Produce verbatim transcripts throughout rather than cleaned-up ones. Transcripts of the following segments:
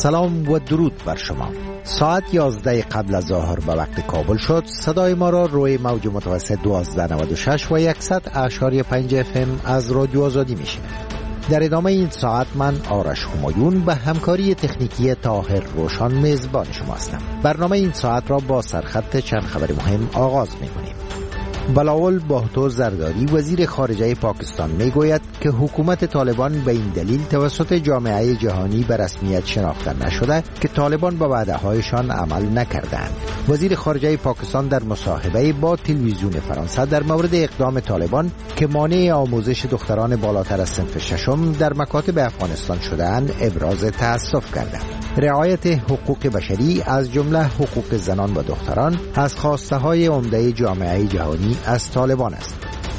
سلام و درود بر شما. ساعت یازده قبل از ظهر به وقت کابل شد. صدای ما را روی موج متوسط دوازده نود و شش و صد اعشاری پنج اف ام از رادیو آزادی میشنوید. در ادامه این ساعت من آرش همایون به همکاری تکنیکی طاهر روشان میزبان شما هستم. برنامه این ساعت را با سرخط چند خبر مهم آغاز میکنیم. بلاول بهتو زرداری وزیر خارجه پاکستان میگوید که حکومت طالبان به این دلیل توسط جامعه جهانی به رسمیت شناخته نشده که طالبان به وعده‌هایشان عمل نکردند. وزیر خارجه پاکستان در مصاحبه با تلویزیون فرانسه در مورد اقدام طالبان که مانع آموزش دختران بالاتر از صنف ششم در مکاتب افغانستان شده‌اند ابراز تأسف کرد. رعایت حقوق بشری از جمله حقوق زنان و دختران از خواسته‌های عمده جامعه جهانی از طالبان است.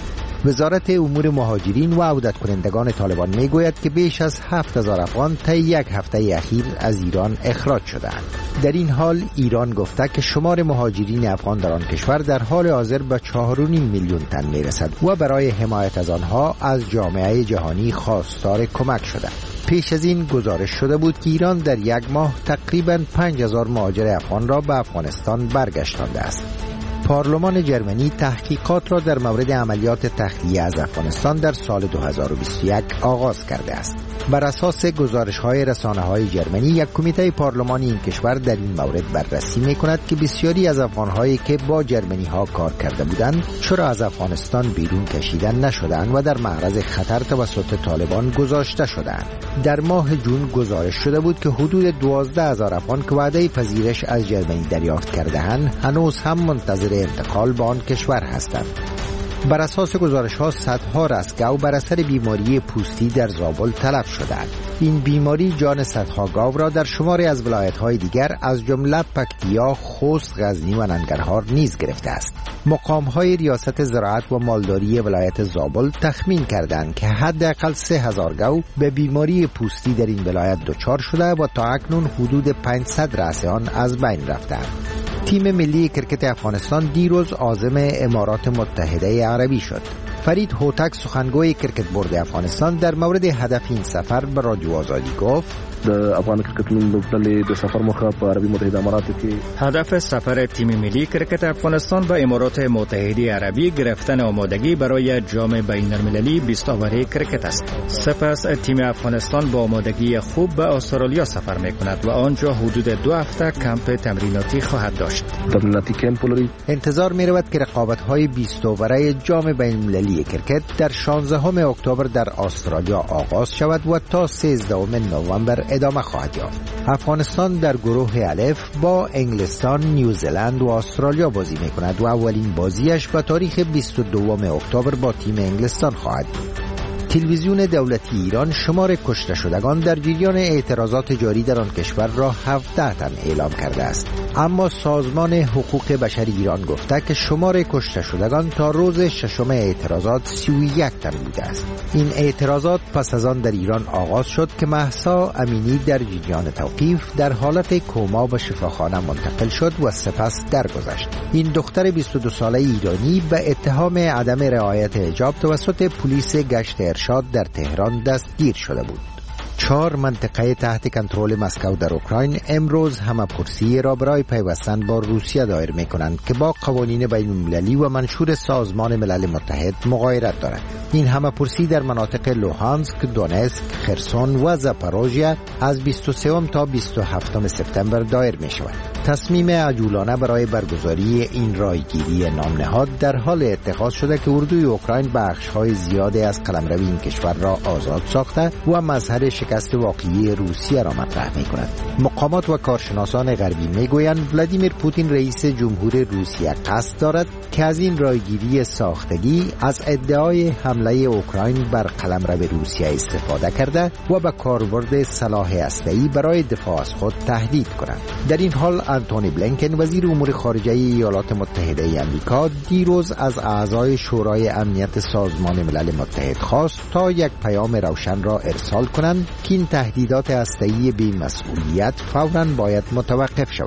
وزارت امور مهاجرین و عودت کنندگان طالبان میگوید که بیش از هفت هزار افغان طی یک هفته اخیر از ایران اخراج شدند. در این حال ایران گفته که شمار مهاجرین افغان در آن کشور در حال حاضر به چهار و نیم میلیون تن میرسد و برای حمایت از آنها از جامعه جهانی خواستار کمک شده. پیش از این گزارش شده بود که ایران در یک ماه تقریباً پنج هزار مهاجر افغان را به افغانستان برگشتانده است. پارلمان جرمنی تحقیقات را در مورد عملیات تخلیه از افغانستان در سال دو هزار و بیست و یک آغاز کرده است. بر اساس گزارش‌های رسانه‌های جرمنی، یک کمیته پارلمانی این کشور در این مورد بررسی می‌کند که بسیاری از افغان‌هایی که با جرمنی‌ها کار کرده بودند چرا از افغانستان بیرون کشیده نشدند و در معرض خطر توسط طالبان گذاشته شدند. در ماه جون گزارش شده بود که حدود دوازده هزار افغان که وعده پذیرش از جرمنی دریافت کرده‌اند هنوز هم منتظر انتقال به آن کشور هستند. بر اساس گزارش‌ها صدها رستگاو بر اثر بیماری پوستی در زابل تلف شدند. این بیماری جان صدها گاو را در شماری از ولایت‌های دیگر از جمله پکتیا، خوست، غزنی و ننگرهار نیز گرفته است. مقام‌های ریاست زراعت و مالداری ولایت زابل تخمین کردند که حداقل سه هزار گاو به بیماری پوستی در این ولایت دچار شده و تا اکنون حدود پانصد رأس آن از بین رفتند. تیم ملی کرکت افغانستان دیروز عازم امارات متحده عربی شد. فرید هوتک سخنگوی کرکت بورد افغانستان در مورد هدف این سفر به رادیو آزادی گفت: د افغان کرکټ لوبډلې د سفر موخه په عربي متحده اماراتو کې هدف سفر تیم ملی کرکت افغانستان به امارات متحده عربی گرفتن آمادگی برای جام بین المللی بیست اوور کرکت است. سپس تیم افغانستان با آمادگی خوب به استرالیا سفر می‌کند و آنجا حدود دو هفته کمپ تمریناتی خواهد داشت. تمریناتی کمپ لري. انتظار می‌رود که رقابت‌های بیست اوور جام بین المللی کرکت در شانزدهم اکتبر در استرالیا آغاز شود و تا سیزدهم نوامبر ادامه خواهد یافت. افغانستان در گروه الف با انگلستان، نیوزلند و استرالیا بازی می‌کند و اولین بازیش به تاریخ بیست و دوم اکتبر با تیم انگلستان خواهد بود. تلویزیون دولتی ایران شمار کشته شدگان در جریان اعتراضات جاری در آن کشور را هفده تن اعلام کرده است، اما سازمان حقوق بشر ایران گفته که شمار کشته شدگان تا روز ششم اعتراضات سی و یک تن بوده است. این اعتراضات پس از آن در ایران آغاز شد که مهسا امینی در جریان توقیف در حالت کما به شفاخانه منتقل شد و سپس درگذشت. این دختر بیست و دو ساله ایرانی به اتهام عدم رعایت حجاب توسط پلیس گشت ارشاد در تهران دستگیر شده بود. چهار منطقه تحت کنترل مسکو در اوکراین امروز همه‌پرسی را برای پیوستن با روسیه دایر می‌کنند که با قوانین بین‌المللی و منشور سازمان ملل متحد مغایرت دارد. این همه‌پرسی در مناطق لوهانسک، دونتسک، خرسون و زاپاروژیا از بیست و سوم تا بیست و هفتم سپتامبر دایر می‌شود. تصمیم عجولانه برای برگزاری این رایگیری نامنهاد در حال اتخاذ شده که اردوی اوکراین بخش‌های زیادی از قلمرو این کشور را آزاد ساخته و مظهر شکست واقعی روسیه را مطرح می‌کند. مقامات و کارشناسان غربی می‌گویند ولادیمیر پوتین رئیس جمهور روسیه قصد دارد که از این رایگیری ساختگی از ادعای حمله اوکراین بر قلمرو روسیه استفاده کرده و به کاربرد سلاح هسته‌ای برای دفاع از خود تهدید کند. در این حال آنتونی بلینکن وزیر امور خارجه ایالات متحده آمریکا دیروز از اعضای شورای امنیت سازمان ملل متحد خواست تا یک پیام روشن را ارسال کنند که این تهدیدات هسته‌ای بی‌مسئولیت فوراً باید متوقف شود.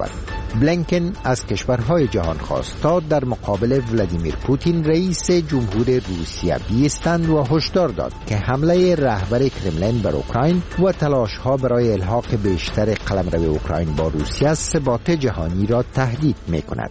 بلینکن از کشورهای جهان خواست تا در مقابل ولادیمیر پوتین رئیس جمهور روسیه بیستند و هشدار داد که حمله رهبر کرملین بر اوکراین و تلاش‌ها برای الحاق بیشتر قلمرو اوکراین با روسیه ثبات جهانی را تهدید می‌کند.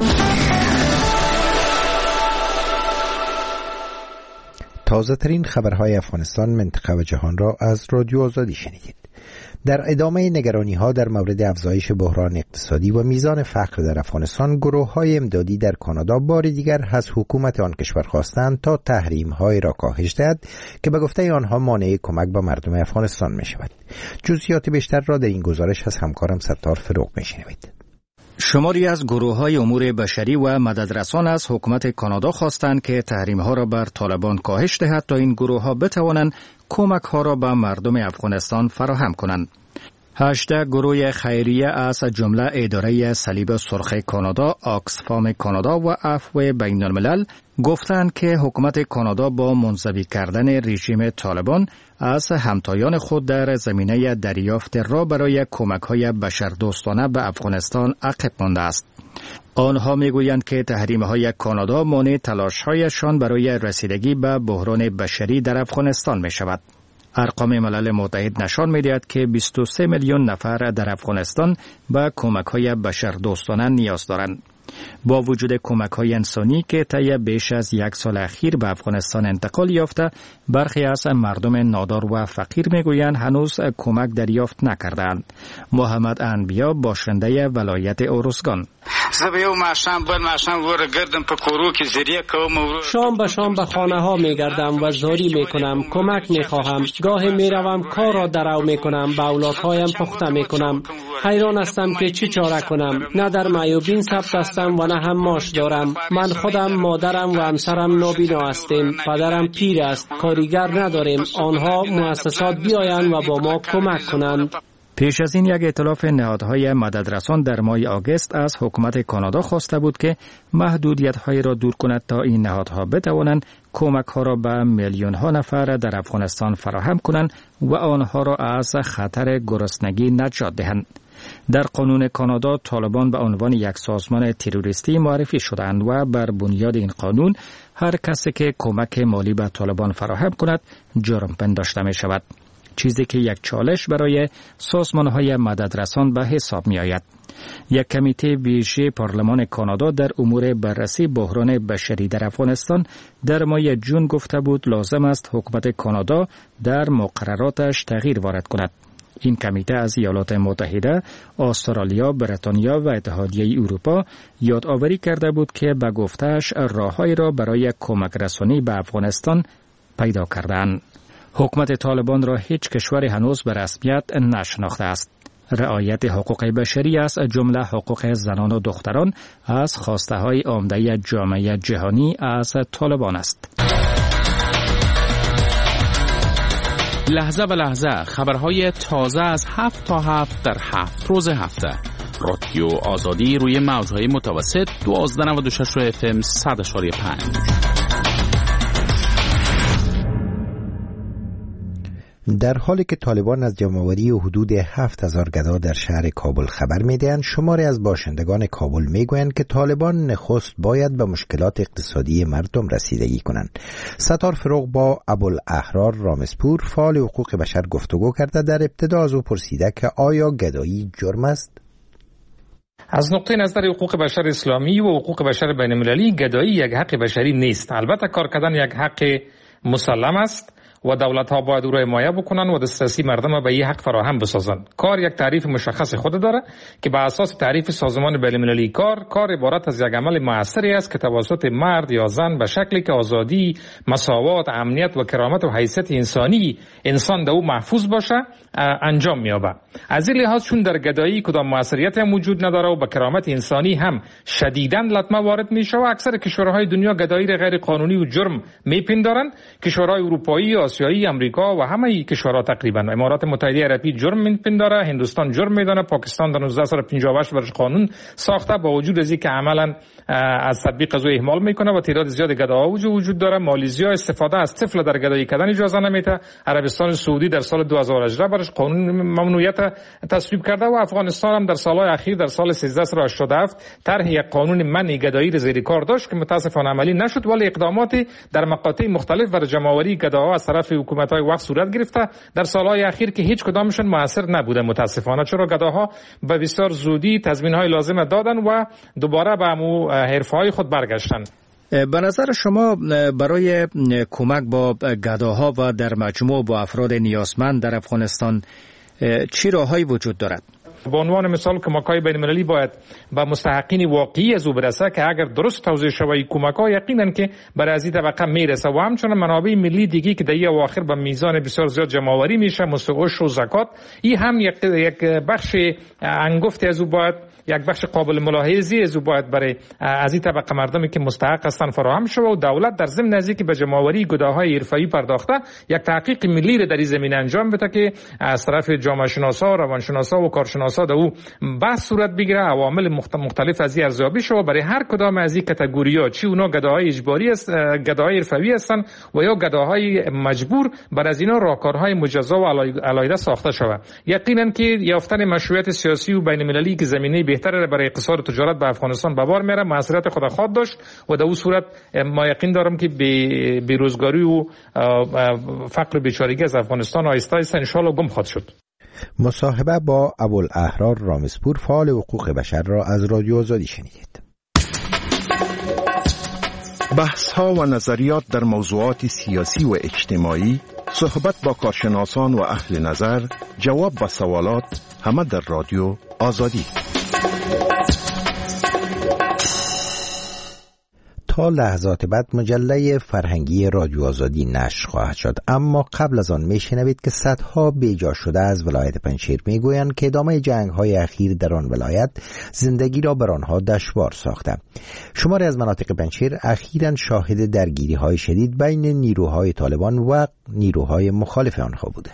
تازه ترین خبرهای افغانستان، منطقه و جهان را از رادیو آزادی شنیدید. در ادامه نگرانی ها در مورد افزایش بحران اقتصادی و میزان فقر در افغانستان، گروه های امدادی در کانادا بار دیگر از حکومت آن کشور خواستند تا تحریم های را کاهش دهد که به گفته آنها مانع کمک به مردم افغانستان می شود. جزئیات بیشتر را در این گزارش از همکارم ستار فروغ می شنوید. شماری از گروه‌های امور بشری و مددرسان از حکومت کانادا خواستند که تحریم‌ها را بر طالبان کاهش دهد تا این گروه‌ها بتوانند کمک‌ها را به مردم افغانستان فراهم کنند. هشده گروه خیریه از جمله اداره صلیب سرخ کانادا، آکسفام کانادا و عفو بین الملل گفتند که حکومت کانادا با منزوی کردن رژیم طالبان از همتایان خود در زمینه دریافت را برای کمک‌های بشردوستانه به افغانستان عقب مانده است. آنها میگویند که تحریم‌های کانادا مانع تلاش‌هایشان برای رسیدگی به بحران بشری در افغانستان می‌شود. ارقام ملل متحد نشان می‌دهد که بیست و سه میلیون نفر در افغانستان به کمک‌های بشردوستانه نیاز دارند. با وجود کمک‌های انسانی که طی بیش از یک سال اخیر به افغانستان انتقال یافته، برخی از مردم نادار و فقیر میگویند هنوز کمک دریافت نکردند. محمد انبیا باشنده ولایت اورزگان: شام به شام به خانه ها می گردم و زاری می کنم، کمک می خواهم. گاهی می روم کار را درو می کنم، به اولادهایم پخته می کنم. حیران هستم که چی چاره کنم. نه در معیوبین ثبت هستم و نه هم معاش دارم. من خودم، مادرم و همسرم نابینا هستیم. پدرم پیر است، کارگر نداریم. آنها مؤسسات بیایند و با ما کمک کنند. پیش از این یک ائتلاف نهادهای مددرسان در ماه آگوست از حکومت کانادا خواسته بود که محدودیت‌های را دور کند تا این نهادها بتوانند کمک‌ها را به میلیون‌ها نفر در افغانستان فراهم کنند و آنها را از خطر گرسنگی نجات دهند. در قانون کانادا طالبان به عنوان یک سازمان تروریستی معرفی شدند و بر بنیاد این قانون هر کسی که کمک مالی به طالبان فراهم کند جرم پنداشته می شود، چیزی که یک چالش برای سازمان‌های مددرسان به حساب می آید. یک کمیته ویژه پارلمان کانادا در امور بررسی بحران بشری در افغانستان در ماه جون گفته بود لازم است حکومت کانادا در مقرراتش تغییر وارد کند. این کمیته از ایالات متحده، استرالیا، بریتانیا و اتحادیه اروپا یادآوری کرده بود که به گفته‌اش راه‌هایی را برای کمک رسانی به افغانستان پیدا کردند. حکومت طالبان را هیچ کشوری هنوز به رسمیت نشناخته است. رعایت حقوق بشری از جمله حقوق زنان و دختران از خواسته‌های عمده جامعه جهانی از طالبان است. لحظه به لحظه خبرهای تازه از هفت تا هفت در هفت روز هفته. رادیو آزادی روی موجهای متوسط دوازده نود و شش اف ام صد و پنج. در حالی که طالبان از جمع‌آوری حدود هفت هزار گدا در شهر کابل خبر می‌دهند، شماری از باشندگان کابل می‌گویند که طالبان نخست باید به مشکلات اقتصادی مردم رسیدگی کنند. ستار فروغ با ابوالاحرار رامزپور فعال حقوق بشر گفتگو کرده. در ابتدا از او پرسیده که آیا گدایی جرم است؟ از نقطه نظر حقوق بشر اسلامی و حقوق بشر بین المللی، گدایی یک حق بشری نیست. البته کار کردن یک حق مسلم است و دولت‌ها باید او را حمایت بکنن و دسترسی مردم به این حق فراهم بسازند. کار یک تعریف مشخص خود داره که بر اساس تعریف سازمان بین‌المللی کار، کار عبارت از یک عمل مؤثری است که توسط مرد یا زن به شکلی که آزادی، مساوات، امنیت و کرامت و حیثیت انسانی انسان در او محفوظ باشه انجام می‌یابد. از این لحاظ چون در گدایی کدام مؤثریت هم وجود نداره و به کرامت انسانی هم شدیداً لطمه وارد میشه و اکثر کشورهای دنیا گدایی را غیر قانونی و جرم میپندارند. کشورهای اروپایی، آسیایی، امریکا و همه کشورها تقریبا. امارات متحده عربی جرم میپنداره، هندوستان جرم میدانه، پاکستان در نوزده سال پنجاه و هشت برش قانون ساخته، با وجود از اینکه عملا از تطبیق از اهمال میکنه و تعداد زیاد گداها وجود داره. مالزیا استفاده از طفل در گدایی کردن اجازه نمیده. عربستان سعودی در سال دو هزار و هجده برش قانون ممنوعیت تصویب کرده و افغانستان هم در سالهای اخیر در سال سیزده و هشتاد و هفت طرح یک قانون منع گدایی را زیر کار داشت که متاسفانه عملی نشد، ولی اقداماتی در مقاطع مختلف برای جمع‌آوری گداها از طرف حکومت‌های وقت صورت گرفته در سالهای اخیر که هیچ کدامشون موثر نبوده متاسفانه، چرا گداها به بسیار زودی تضمین‌های لازم دادن و دوباره به همو حرفه‌های خود برگشتن. به نظر شما برای کمک با گداها و در مجموع با افراد نیازمند در افغانستان چی راههایی وجود دارد؟ به عنوان مثال کمک‌های بین‌المللی باید به مستحقین واقعی از او برسه که اگر درست توزیع شود کمک‌ها یقیناً که برای از این طبقه میرسه و همچنین منابع ملی دیگه که در این اواخر به میزان بسیار زیاد جمع‌آوری میشه مثل عشر و زکات، این هم یک یک بخش انگفتی از او باید یک بخش قابل ملاحظه‌ای از او باید برای از این طبقه مردمی که مستحق هستند فراهم شود و دولت در ضمن نزدیک به جمع‌آوری گداهای حرفه‌ای پرداخته یک تحقیق ملی را در این زمینه انجام بده که از طرف جامعه شناسا، روانشناسا و کارشناسا در او بحث صورت بگیره، عوامل مختلف از این ارزیابی شود برای هر کدام از این کاتگوری‌ها، چی اونا گداهای اجباری است، گداهای حرفه‌ای هستند و یا گداهای مجبور، بر از اینا راهکارهای مجزا و علیحده ساخته شود. یقینا که یافتن مشروعیت سیاسی و بین‌المللی که زمینه بهتره برای اقتصاد و تجارت به افغانستان به بار میاره، مسئولیت خود خواهد داشت و در اون صورت ما یقین دارم که بیروزگاری و فقر و بیچارگی از افغانستان آهسته آهسته ان شاء الله گم خواهد شد. مصاحبه با ابوالاحرار رامزپور فعال حقوق بشر را از رادیو آزادی شنیدید. بحث ها و نظریات در موضوعات سیاسی و اجتماعی، صحبت با کارشناسان و اهل نظر، جواب به سوالات، همه در رادیو آزادی. تا لحظات بعد مجله فرهنگی رادیو آزادی نشر خواهد شد، اما قبل از آن میشنوید که صدها بیجا شده از ولایت پنجشیر میگویند که ادامه جنگ‌های اخیر در آن ولایت زندگی را بر آنها دشوار ساخته. شماری از مناطق پنجشیر اخیراً شاهد درگیری‌های شدید بین نیروهای طالبان و نیروهای مخالف آنها بوده.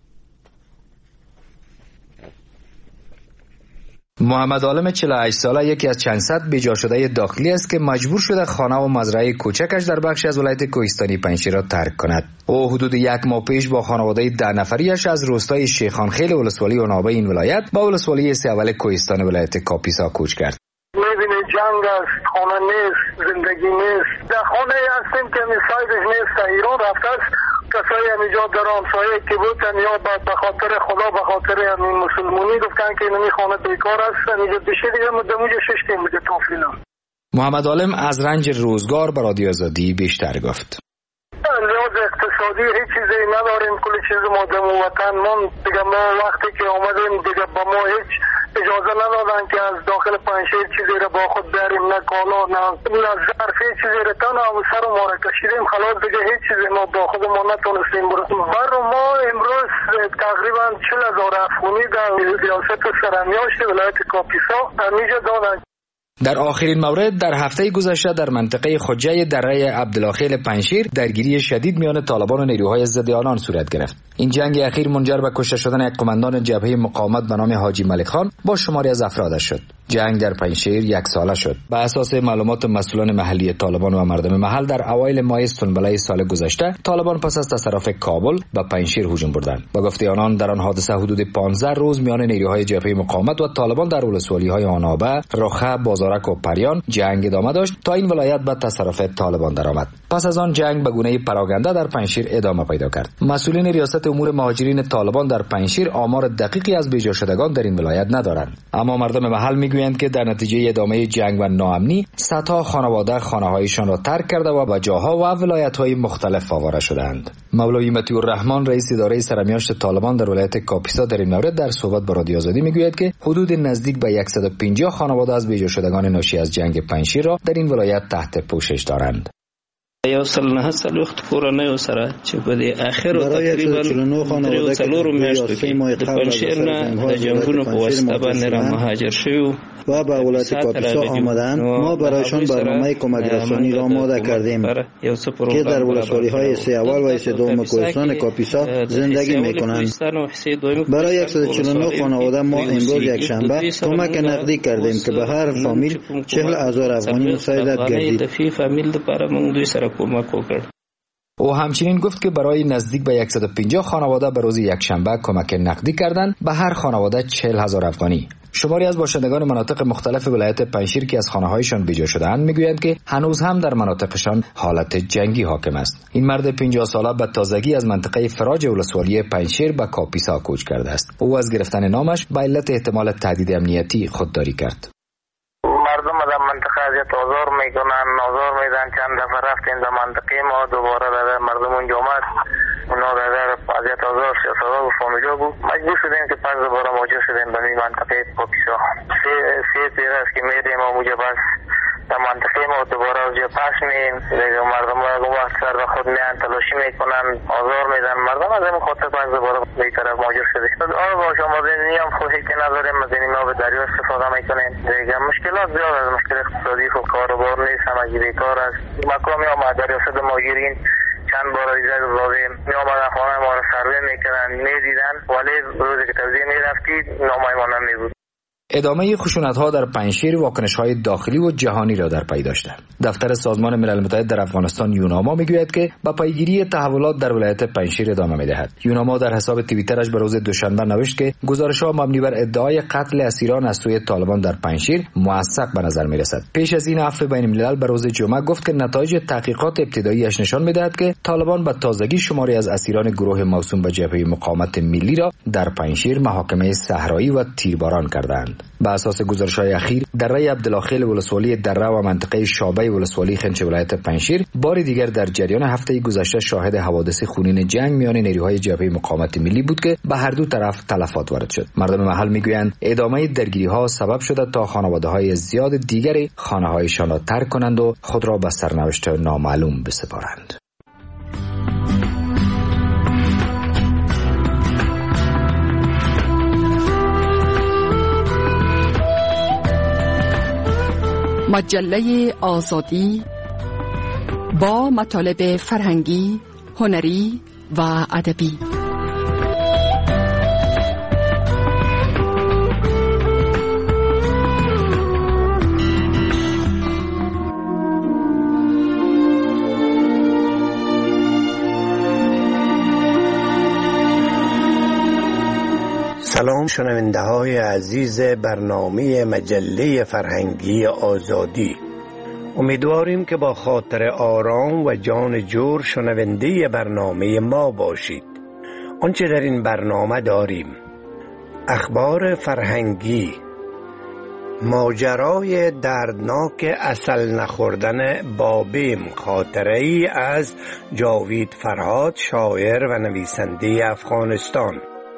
محمد عالم چهل و هشت ساله یکی از چند صد بیجا شده داخلی است که مجبور شده خانه و مزرعه کوچکش در بخشی از ولایت کوهستانی پنجشیر را ترک کند. او حدود یک ماه پیش با خانواده ده نفریش از روستای شیخانخیل ولسوالی عنابه این ولایت با ولسوالی سیاول کوهستان ولایت کاپیسا کوچ کرد. می‌بینی جنگ است، خانه نیست، زندگی نیست. در خانه هستیم که میسایدش نیست، ایران رفته است. کسایی همینجا در همسایه که بودن یا به خاطر خدا به خاطر همین مسلمانی گفتن که اینمی خانه بیکار است، اینجا بشه دیگه مدمونجا ششتیم بوده توفینا. محمد عالم از رنج روزگار به رادیو آزادی بیشتر گفت. لحاظ اقتصادی هیچ چیزی نداریم، کلی چیز ما در وطن من دیگه ما وقتی که آمدیم دیگه با ما هیچ اجازه ندادن که از داخل پنجشیر چیزی را با خود بریم، نه کالا نه نه ظرف، هیچ چیزی را تن و سر ما را کشیدیم، خلاص دیگه هیچ چیزی ما با خود ما نتونستیم برسیم. بر ما امروز تقریبا چهل هزار افغانی در ریاست سرمیاشت ولایت کاپیسا همیجا دادن. در آخرین مورد در هفته گذشته در منطقه خجه دره عبدالخیل پنجشیر درگیری شدید میان طالبان و نیروهای ضد آنان صورت گرفت. این جنگ اخیر منجر به کشته شدن یک قماندان جبهه مقاومت به نام حاجی ملک خان با شماری از افرادش شد. جنگ در پنجشیر یک ساله شد. به اساس معلومات مسئولان محلی طالبان و مردم محل در اوایل ماه سنبله سال گذشته طالبان پس از تصرف کابل به پنجشیر هجوم بردند. با گفته آنان در آن حادثه حدود پانزده روز میان نیروهای جبهه مقاومت و طالبان در ولسوالی‌های آنابه، رخه، بازارک و پریان جنگ ادامه داشت تا این ولایت به تصرف طالبان درآمد. پس از آن جنگ به گونه پراگنده در پنجشیر ادامه پیدا کرد. مسئولین ریاست امور مهاجرین طالبان در پنجشیر آمار دقیقی از بیجا شدگان در این ولایت ندارند، اما مردم محل میگویند که در نتیجه ادامه جنگ و ناامنی صدها خانواده خانه‌هایشان را ترک کرده و به جاها و ولایت‌های مختلف آواره شدند. مولوی مطیع الرحمن رئیس اداره سرمیاشت طالبان در ولایت کاپیسا در این مورد در صحبت با رادیو آزادی میگوید که حدود نزدیک به صد و پنجاه خانواده از بیجا شدگان ناشی از جنگ پنجشیر را در این ولایت تحت پوشش دارند. یو سل نه سل وخت کورنۍ سره چې په دې اخر تقریبا درې څلور میاشتو کې د پنځیر نه د جنگونو په واسطه باندې را مهاجر شوی و به ولایت کاپیسا آمدند. ما برایشان برنامه کمک رسانی را آماده کردیم که در ولسوالی‌های سه اول و سه دوم کوهستان کاپیسا زندگی می‌کنند. برای صد و چهل و نه خانواده ما امروز یک شنبه کمک نقدی کردیم که به هر فامیل چهل هزار افغانی مساعدت گردید. او همچنین گفت که برای نزدیک به صد و پنجاه خانواده به روز یکشنبه کمک نقدی کردند، به هر خانواده چهل هزار افغانی. شماری از باشندگان مناطق مختلف ولایت پنجشیر که از خانه‌هایشان بیجا شده‌اند میگویند که هنوز هم در مناطقشان حالت جنگی حاکم است. این مرد پنجاه ساله به تازگی از منطقه فراج ولسوالی پنجشیر به کاپیسا کوچ کرده است. او از گرفتن نامش به علت احتمال تهدید امنیتی خودداری کرد. مردم در منطقه اذیت آزار میکنن، آزار میدن. چند دفعه رفتیم در منطقه ما، دوباره در مردم اونجا آمد، اونا در اذیت آزار سبب فامیلا بود. مجبور شدیم که پس دوباره مواجه شدیم به این منطقه کاپیسا. سه سه پیر است که میریم و اونجا بس در منطقه ما دوباره اونجا پس میم. مردم ها وقت سر به خود میان تلاشی میکنن، آزار میدن. مردم از این خاطر پس دوباره به طرف مواجه شدیم. آره با شما دینی هم خوشی که نداریم، از این ما به دریا استفاده میکنیم. دیگه مشکلات زیاد است، مشکل اقتصادی و کاروبار نیست، همگی بیکار است. مقامی ها در ریاست مهاجرین چند بار ایجاد لازم می آمدن خانه ما را سروی میکردن، میدیدن، ولی روزی که توزیع میرفتید نامای ما نمیبود. ادامه خشونت‌ها در پنجشیر واکنش‌های داخلی و جهانی را در پی داشته. دفتر سازمان ملل متحد در افغانستان یوناما میگوید که با پیگیری تحولات در ولایت پنجشیر ادامه می‌دهد. یوناما در حساب توییترش به روز دوشنبه نوشت که گزارش‌ها مبنی بر ادعای قتل اسیران از سوی طالبان در پنجشیر موثق به نظر می‌رسد. پیش از این عفو بین الملل به روز جمعه گفت که نتایج تحقیقات ابتدایی‌اش نشان می‌دهد که طالبان به تازگی شماری از اسیران گروه موسوم به جبهه مقاومت ملی را در پنجشیر محاکمه صحرایی و تیرباران کردند. بر اساس گزارش‌های اخیر دره عبدالخیل ولسوالی دره و منطقه شابه ولسوالی خنچ ولایت پنجشیر بار دیگر در جریان هفته گذشته شاهد حوادث خونین جنگ میان نیروهای جبهه مقاومت ملی بود که به هر دو طرف تلفات وارد شد. مردم محل میگویند ادامه درگیری‌ها سبب شده تا خانواده‌های زیاد دیگری خانه‌هایشان را ترک کنند و خود را به سرنوشت نامعلوم بسپارند. مجله آزادی با مطالب فرهنگی، هنری و ادبی. سلام شنونده های عزیز برنامه مجله فرهنگی آزادی. امیدواریم که با خاطر آرام و جان جور شنونده برنامه ما باشید. آنچه در این برنامه داریم: اخبار فرهنگی، ماجرای دردناک عسل نخوردن بابیم، خاطره‌ای از جاوید فرهاد، شاعر و نویسنده افغانستان،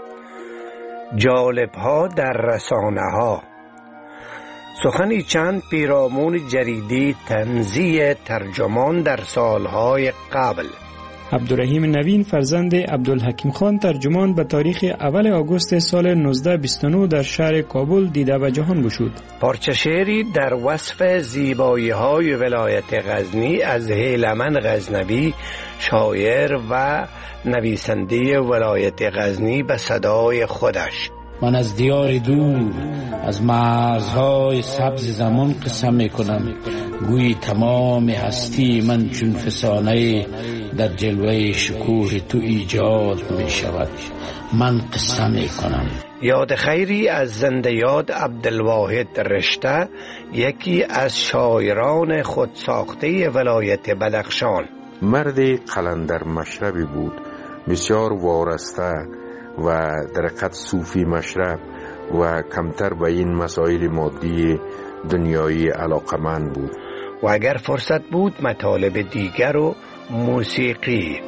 جالب‌ها در رسانه‌ها، سخنی چند پیرامون جریده طنزی ترجمان در سالهای قبل. عبدالرحیم نوین فرزند عبدالحکیم خان ترجمان به تاریخ اول آگوست سال نوزده بیست و نه در شهر کابل دیده به جهان گشود. پارچه شعری در وصف زیبایی‌های ولایت غزنی از هیلمن غزنوی، شاعر و نویسنده ولایت غزنی، به صدای خودش. من از دیار دور، از مرزهای سبز زمان قسم میکنم، گویی تمام هستی من چون فسانه در جلوه شکوه تو ایجاد می شود. من قسم میکنم. یاد خیری از زنده یاد عبدالواحد رشته، یکی از شاعران خودساخته ولایت بدخشان. مرد قلندر مشربی بود، بسیار وارسته و در حقیقت صوفی مشرب و کمتر به این مسائل مادی دنیایی علاقمند بود. و اگر فرصت بود مطالب دیگر و موسیقی.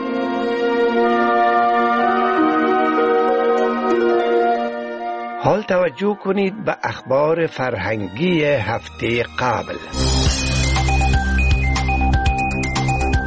حال توجه کنید به اخبار فرهنگی هفته قبل.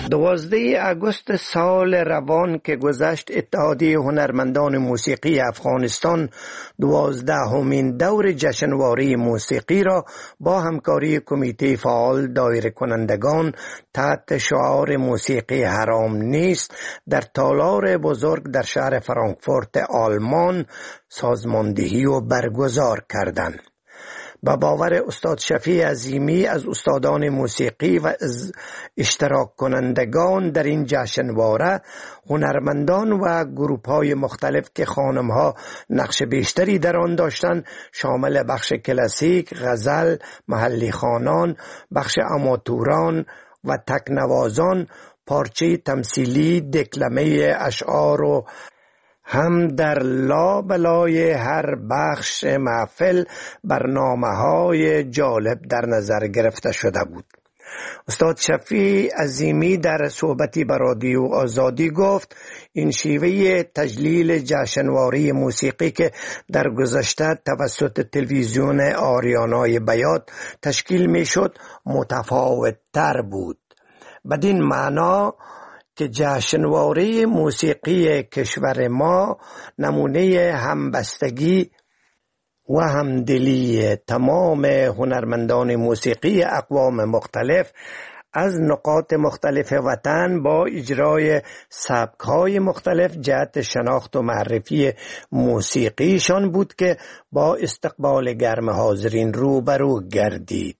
دوازده آگوست سال روان که گذشت، اتحادیه هنرمندان موسیقی افغانستان دوازدهمین دور جشنواره موسیقی را با همکاری کمیته فعال دایره کنندگان تحت شعار موسیقی حرام نیست در تالار بزرگ در شهر فرانکفورت آلمان سازماندهی و برگزار کردند. با باور استاد شفیع عظیمی از استادان موسیقی و از اشتراک کنندگان در این جشنواره، هنرمندان و گروپ‌های مختلف که خانم‌ها نقش بیشتری در آن داشتند، شامل بخش کلاسیک، غزل، محلی خوانان، بخش آماتوران و تکنوازان، پارچه تمثیلی، دکلمه اشعار و هم در لابلای هر بخش محفل برنامه‌های جالب در نظر گرفته شده بود. استاد شفیع عظیمی در صحبتی با رادیو آزادی گفت این شیوه تجلیل جشنواره موسیقی که در گذشته توسط تلویزیون آریانای بیات تشکیل می شد متفاوت تر بود. بدین معنا که جشنواره موسیقی کشور ما نمونه همبستگی و همدلی تمام هنرمندان موسیقی اقوام مختلف از نقاط مختلف وطن با اجرای سبک‌های مختلف جهت شناخت و معرفی موسیقیشان بود که با استقبال گرم حاضرین روبرو گردید.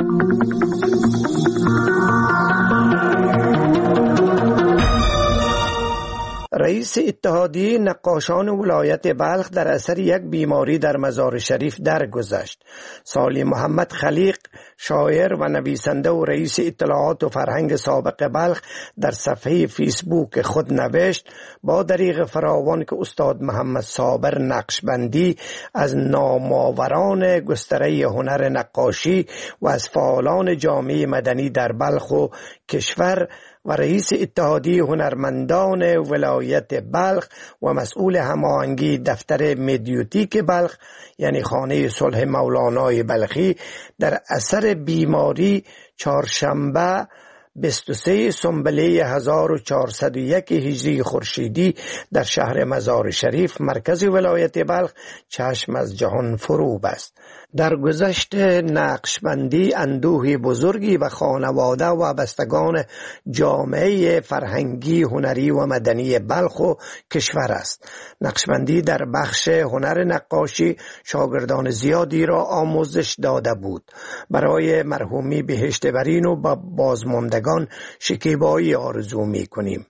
رئیس اتحادیه نقاشان ولایت بلخ در اثر یک بیماری در مزار شریف درگذشت. سالی محمد خلیق، شاعر و نویسنده و رئیس اطلاعات و فرهنگ سابق بلخ، در صفحه فیسبوک خود نوشت با دریغ فراوان که استاد محمد صابر نقشبندی از نامآوران گستره هنر نقاشی و از فعالان جامعه مدنی در بلخ و کشور و رئیس اتحادیه هنرمندان ولایت بلخ و مسئول هماهنگی دفتر مدیوتیک بلخ یعنی خانه صلح مولانای بلخی در اثر بیماری چهارشنبه بیست و سوم سنبله هزار و چهارصد و یک هجری خورشیدی در شهر مزار شریف مرکز ولایت بلخ چشم از جهان فرو بست. در گذشت نقشبندی اندوه بزرگی و خانواده و بستگان جامعه فرهنگی، هنری و مدنی بلخ و کشور است. نقشبندی در بخش هنر نقاشی شاگردان زیادی را آموزش داده بود. برای مرحومی بهشت برین و با بازماندگان شکیبایی آرزو می کنیم.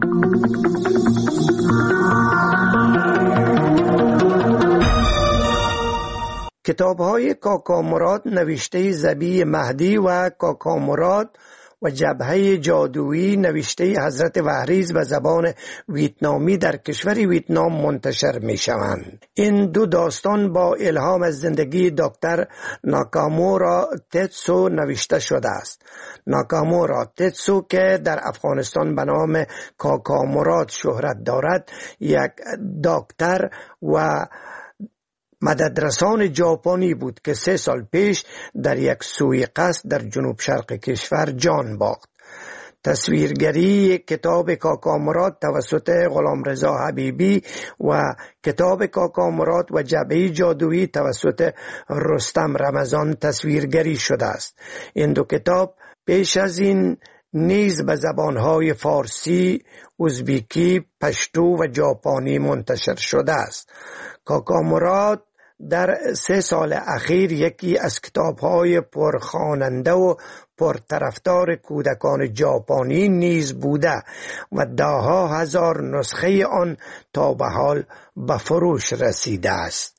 کتاب‌های کاکا مراد نوشته زبی مهدی و کاکا مراد و جبهه جادویی نوشته حضرت وحریز به زبان ویتنامی در کشور ویتنام منتشر می شوند. این دو داستان با الهام از زندگی دکتر ناکامورا تتسو نوشته شده است. ناکامورا تتسو که در افغانستان به نام کاکا مراد شهرت دارد، یک دکتر و مددرسان ژاپنی بود که سه سال پیش در یک سویقست در جنوب شرق کشور جان باخت. تصویرگری کتاب کاکا مراد توسط غلامرضا حبیبی و کتاب کاکا مراد و جبهه جادویی توسط رستم رمضان تصویرگری شده است. این دو کتاب پیش از این نیز به زبانهای فارسی، ازبیکی، پشتو و ژاپنی منتشر شده است. کاکا مراد در سه سال اخیر یکی از کتاب‌های پرخواننده و پرطرفدار کودکان ژاپنی نیز بوده و ده‌ها هزار نسخه آن تا به حال به فروش رسیده است.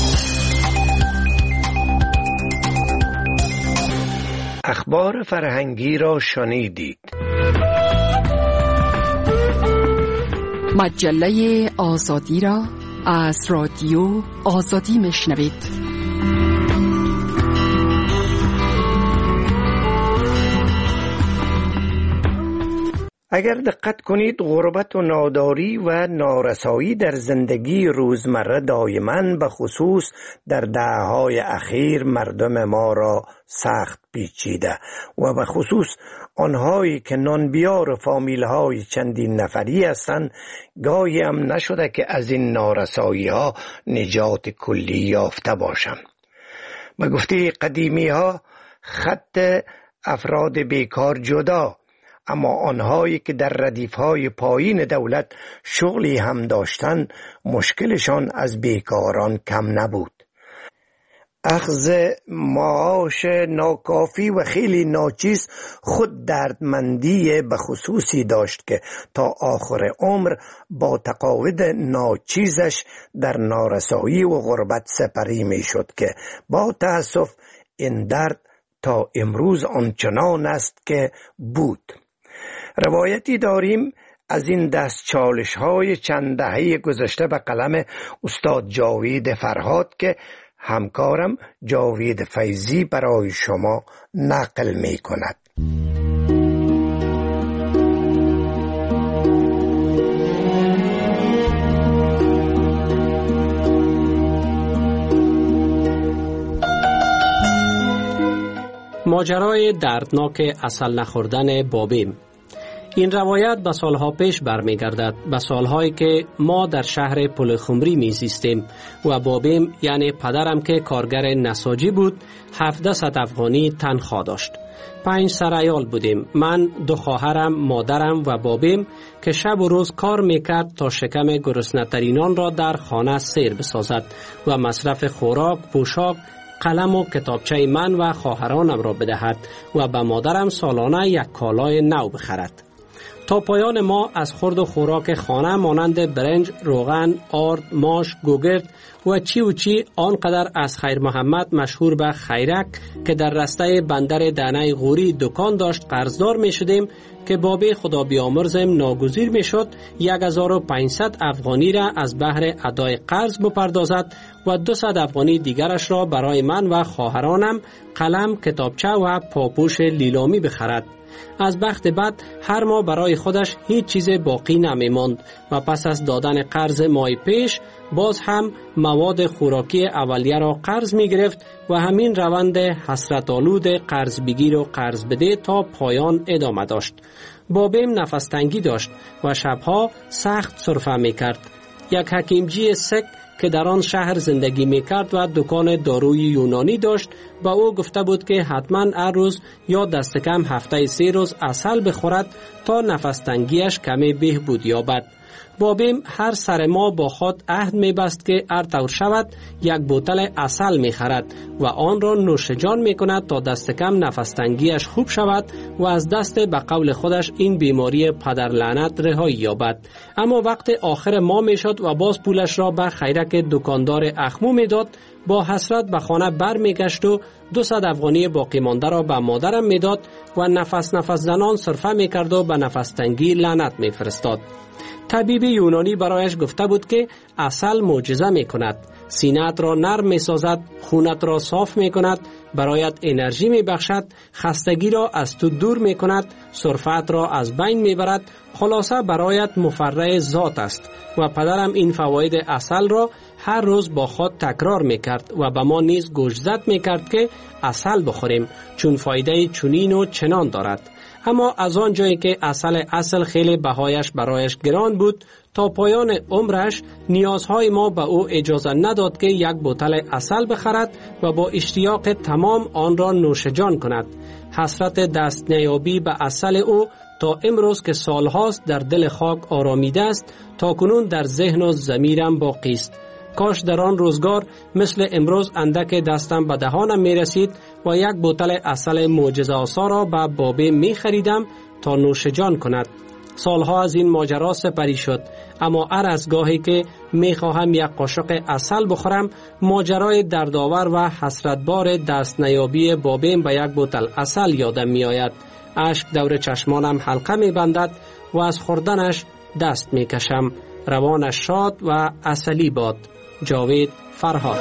اخبار فرهنگی را شنیدید. مجله آزادی را از رادیو آزادی میشنوید. اگر دقت کنید غربت و ناداری و نارسایی در زندگی روزمره دائما به خصوص در دهه‌های اخیر مردم ما را سخت پیچیده و به خصوص آنهایی که نانبیار فامیل‌های چندین نفری هستند گاهی هم نشده که از این نارسایی ها نجات کلی یافته باشند. به گفته قدیمی ها خط افراد بیکار جدا، اما آنهایی که در ردیف‌های پایین دولت شغلی هم داشتند مشکلشان از بیکاران کم نبود. اخذ معاش ناکافی و خیلی ناچیز خود دردمندی به خصوصی داشت که تا آخر عمر با تقاعد ناچیزش در نارسایی و غربت سپری می شد که با تأسف این درد تا امروز آنچنان است که بود. روایتی داریم از این دست چالش های چند دهه گذشته به قلم استاد جاوید فرهاد که همکارم جاوید فیضی برای شما نقل می کند. ماجرای دردناک عسل نخوردن بابیم. این روایت به سالها پیش برمیگردد، به سالهایی که ما در شهر پلخمری میزیستیم و بابیم یعنی پدرم که کارگر نساجی بود هفتصد افغانی تنخواه داشت. پنج سرایال بودیم، من، دو خواهرم، مادرم و بابیم که شب و روز کار میکرد تا شکم گرسنه‌ترینان را در خانه سیر بسازد و مصرف خوراک، پوشاک، قلم و کتابچه من و خواهرانم را بدهد و به مادرم سالانه یک کالای نو بخرد. تا پایان ما از خورد و خوراک خانه مانند برنج، روغن، آرد، ماش، گوگرد و چی و چی آنقدر از خیر محمد مشهور به خیرک که در رسته بندر دانه غوری دکان داشت قرضدار می شدیم که بابی خدا بیامرزم ناگزیر می شد یک هزار و پانصد افغانی را از بهر ادای قرض بپردازد و دویست افغانی دیگرش را برای من و خواهرانم قلم، کتابچه و پاپوش لیلامی بخرد. از بخت بعد هر ماه برای خودش هیچ چیز باقی نمی ماند و پس از دادن قرض ماه پیش باز هم مواد خوراکی اولیه را قرض می گرفت و همین روند حسرت آلود قرض بگیر و قرض بده تا پایان ادامه داشت. بابیم نفس تنگی داشت و شبها سخت سرفه می کرد. یک حکیمجی سک که در آن شهر زندگی میکرد و دکان داروی یونانی داشت با او گفته بود که حتما هر روز یا دست کم هفته سه روز عسل بخورد تا نفس تنگیش کمی بهبود یابد. بابیم هر سر ماه با خود عهد میبست که هر طور شود یک بوتل عسل میخرد و آن را نوش جان میکند تا دست کم نفس تنگیش خوب شود و از دست به قول خودش این بیماری پدر لعنت رهایی یابد. اما وقت آخر ماه میشد و باز پولش را به خیرک دکاندار اخمو میداد، با حسرت به خانه بر میگشت و دویست افغانی باقی مانده را به مادرم میداد و نفس نفس زنان صرفه میکرد و به نفس تنگی لعنت میفرستاد. طبیب یونانی برایش گفته بود که عسل معجزه می کند، سینه‌ات را نرم می سازد، خونت را صاف می کند، برایت انرژی می بخشد، خستگی را از تو دور می کند، سرفت را از بین می برد، خلاصه برایت مفرح ذات است. و پدرم این فواید عسل را هر روز با خود تکرار می کرد و به ما نیز گوشزد می کرد که عسل بخوریم چون فایده چنین و چنان دارد. اما از آن جایی که عسل اصل خیلی بهایش برایش گران بود، تا پایان عمرش نیازهای ما به او اجازه نداد که یک بوتل عسل بخرد و با اشتیاق تمام آن را نوش جان کند. حسرت دست نیابی به عسل او تا امروز که سالهاست در دل خاک آرامیده است، تا کنون در ذهن و ضمیرم باقی است. کاش در آن روزگار مثل امروز اندک دستم به دهانم می رسید و یک بوتل عسل معجزه آسا را به بابه می خریدم تا نوش جان کند. سالها از این ماجرا سپری شد، اما هر از گاهی که می خواهم یک قاشق عسل بخورم ماجرای دردآور و حسرتبار دست نیابی بابیم به یک بوتل عسل یادم می آید. اشک دور چشمانم حلقه می بندد و از خوردنش دست می کشم. روانش شاد و عسلی باد. جاوید فرهاد.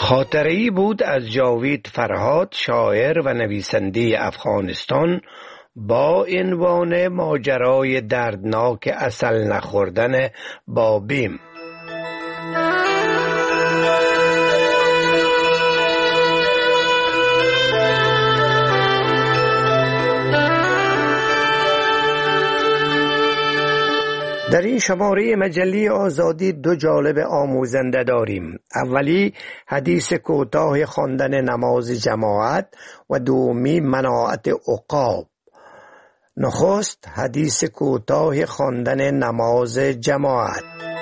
خاطره‌ای بود از جاوید فرهاد، شاعر و نویسنده افغانستان، با عنوان ماجرای دردناک عسل نخوردن با بیم. در این شماره مجله آزادی دو جالب آموزنده داریم. اولی حدیث کوتاه خواندن نماز جماعت و دومی مناعت عقاب. نخست حدیث کوتاه خواندن نماز جماعت.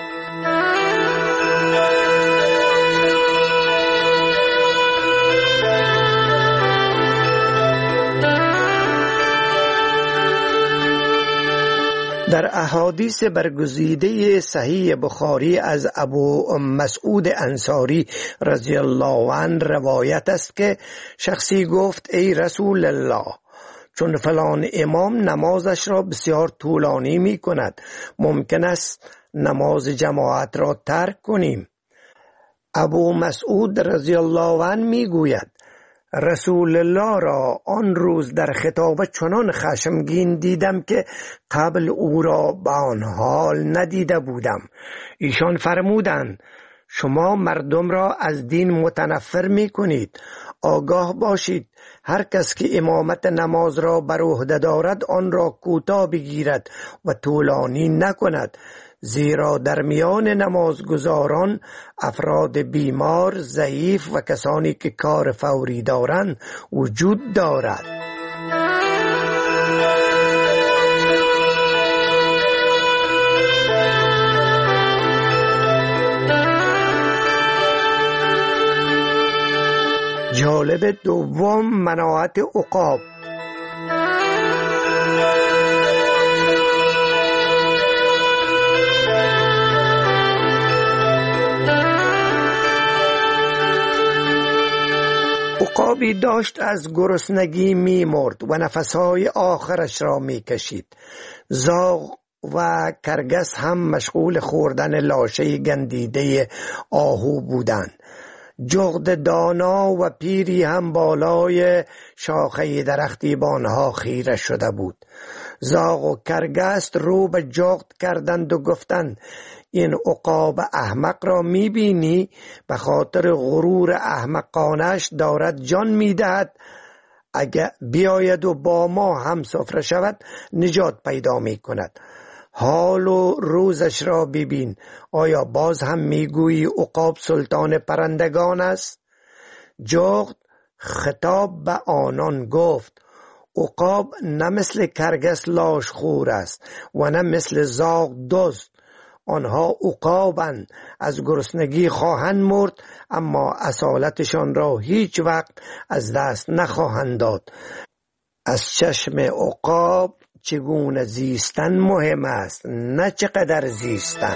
در احادیث برگزیده صحیح بخاری از ابو مسعود انصاری رضی الله عنه روایت است که شخصی گفت ای رسول الله، چون فلان امام نمازش را بسیار طولانی می کند، ممکن است نماز جماعت را ترک کنیم؟ ابو مسعود رضی الله عنه می گوید رسول الله را آن روز در خطابه چنان خشمگین دیدم که قبل او را به آن حال ندیده بودم. ایشان فرمودند شما مردم را از دین متنفر می کنید. آگاه باشید هر کس که امامت نماز را بر عهده دارد آن را کوتاه بگیرد و طولانی نکند، زیرا در میان نمازگزاران افراد بیمار، ضعیف و کسانی که کار فوری دارند وجود دارد. جالب دوم مناعت عقاب. عقابی داشت از گرسنگی می مرد و نفسهای آخرش را می کشید. زاغ و کرگس هم مشغول خوردن لاشه گندیده آهو بودند. جغد دانا و پیری هم بالای شاخه درختی به آنها خیره شده بود. زاغ و کرگس رو به جغد کردند و گفتند این عقاب احمق را میبینی؟ به خاطر غرور احمقانش دارد جان میدهد. اگر بیاید و با ما هم سفره شود نجات پیدا میکند. حال و روزش را ببین. آیا باز هم میگویی عقاب سلطان پرندگان است؟ جغد خطاب به آنان گفت عقاب نه مثل کرگس لاشخور است و نه مثل زاغ دزد. آنها عقابند، از گرسنگی خواهند مرد اما اصالتشان را هیچ وقت از دست نخواهند داد. از چشم عقاب چگونه زیستن مهم است، نه چقدر زیستن.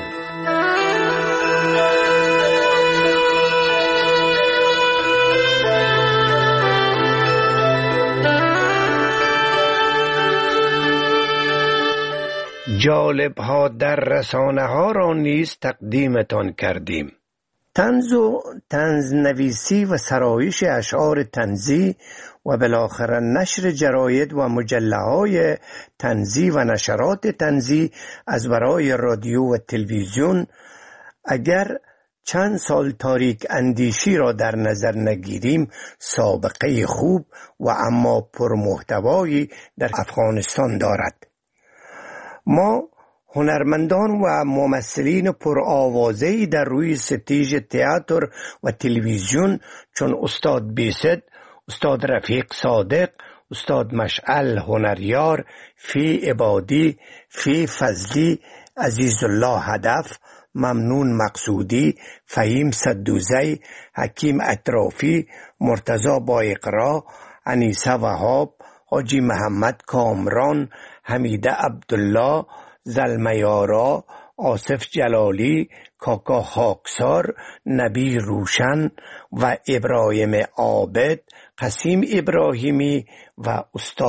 جالب ها در رسانه ها را نیز تقدیمتان کردیم. طنز و طنز نویسی و سرایش اشعار طنزی و بالاخره نشر جراید و مجله های طنزی و نشرات طنزی از برای رادیو و تلویزیون اگر چند سال تاریک اندیشی را در نظر نگیریم سابقه خوب و اما پرمحتوایی در افغانستان دارد. ما هنرمندان و ممثلین پرآوازه‌ای در روی ستیج تئاتر و تلویزیون چون استاد بیست، استاد رفیق صادق، استاد مشعل هنریار، فی عبادی، فی فضلی، عزیز الله هدف، ممنون مقصودی، فهیم صدوزی، حکیم اطرافی، مرتضی با اقرا، انیسه وهاب، حاجی محمد کامران، حمیده عبدالله، زلمیارا، آصف جلالی، کاکا خاکسار، نبی روشن و ابراهیم عابد، قسیم ابراهیمی و استاد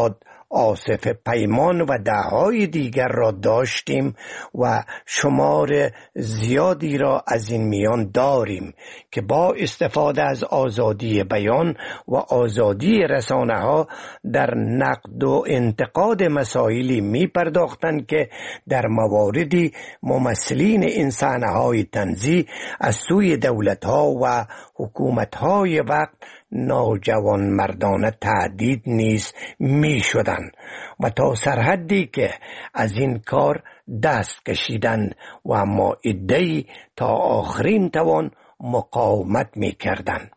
آصف پیمان و دههای دیگر را داشتیم و شمار زیادی را از این میان داریم که با استفاده از آزادی بیان و آزادی رسانه ها در نقد و انتقاد مسائلی می پرداختند که در مواردی ممثلین این صحنه‌های طنزی از سوی دولت‌ها و حکومت‌های وقت ناجوان مردانه تهدید نیز می شدند و تا سرحدی که از این کار دست کشیدند و اما عده‌ای تا آخرین توان مقاومت می کردند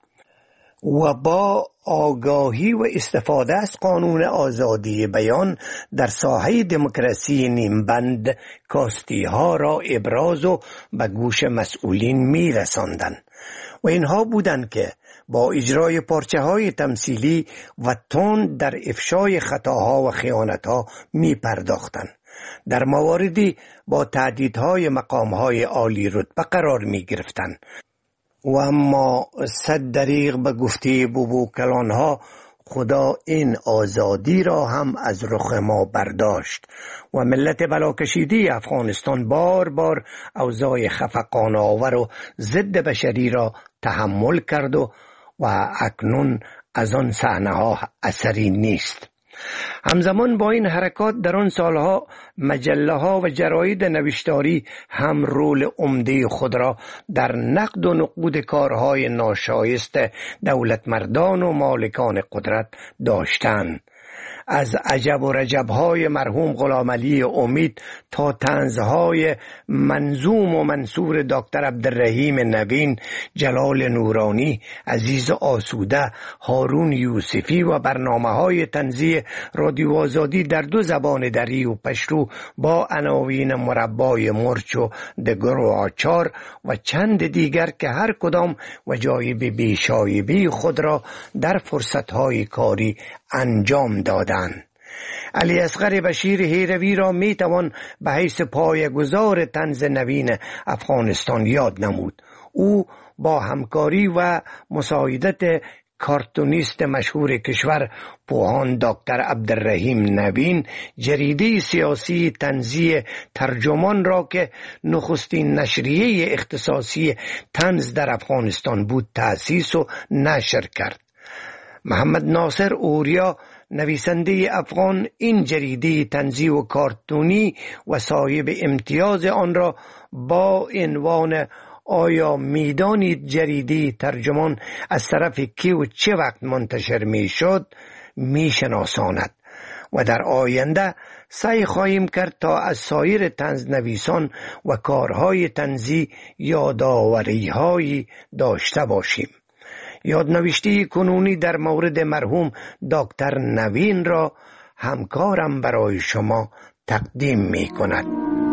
و با آگاهی و استفاده از قانون آزادی بیان در ساحه دموکراسی نیمبند کاستی ها را ابراز و به گوش مسئولین می رساندند و اینها بودند که با اجرای پارچه های تمثیلی و تند در افشای خطاها و خیانتها می پرداختند. در مواردی با تهدیدهای مقامهای عالی رتبه قرار می گرفتند و اما صد دریغ به گفته بوبو کلانها خدا این آزادی را هم از رخ ما برداشت و ملت بلاکشیده افغانستان بار بار اوضاع خفقان آور و ضد بشری را تحمل کرد و و اکنون از آن صحنه ها اثری نیست. همزمان با این حرکات در آن سالها مجله ها و جراید نوشتاری هم رول عمده خود را در نقد و نقود کارهای ناشایست دولتمردان و مالکان قدرت داشتند. از عجب و رجبهای مرحوم غلام علی امید تا طنزهای منظوم و منصور دکتر عبدالرحیم نوین، جلال نورانی، عزیز آسوده، هارون یوسفی و برنامه‌های طنزی رادیو آزادی در دو زبان دری و پشتو با عناوین مربای مرچ و دگر و آچار و چند دیگر که هر کدام وجایب بیشایبی خود را در فرصتهای کاری انجام دادند. علی اصغر بشیر هیروی را می توان به حیث پایه‌گذار طنز نوین افغانستان یاد نمود. او با همکاری و مساعدت کارتونیست مشهور کشور پوهان دکتر عبدالرحیم نوین جریده سیاسی طنزی ترجمان را که نخستین نشریه اختصاصی طنز در افغانستان بود تأسیس و نشر کرد. محمد ناصر اوریا نویسنده افغان این جریده طنزی و کارتونی و صاحب امتیاز آن را با عنوان آیا میدانید جریده ترجمان از طرف کی و چه وقت منتشر می شد می شناساند و در آینده سعی خواهیم کرد تا از سایر طنز نویسان و کارهای طنزی یادآوری‌هایی داشته باشیم. یادنوشته کنونی در مورد مرحوم دکتر نوین را همکارم برای شما تقدیم می کند.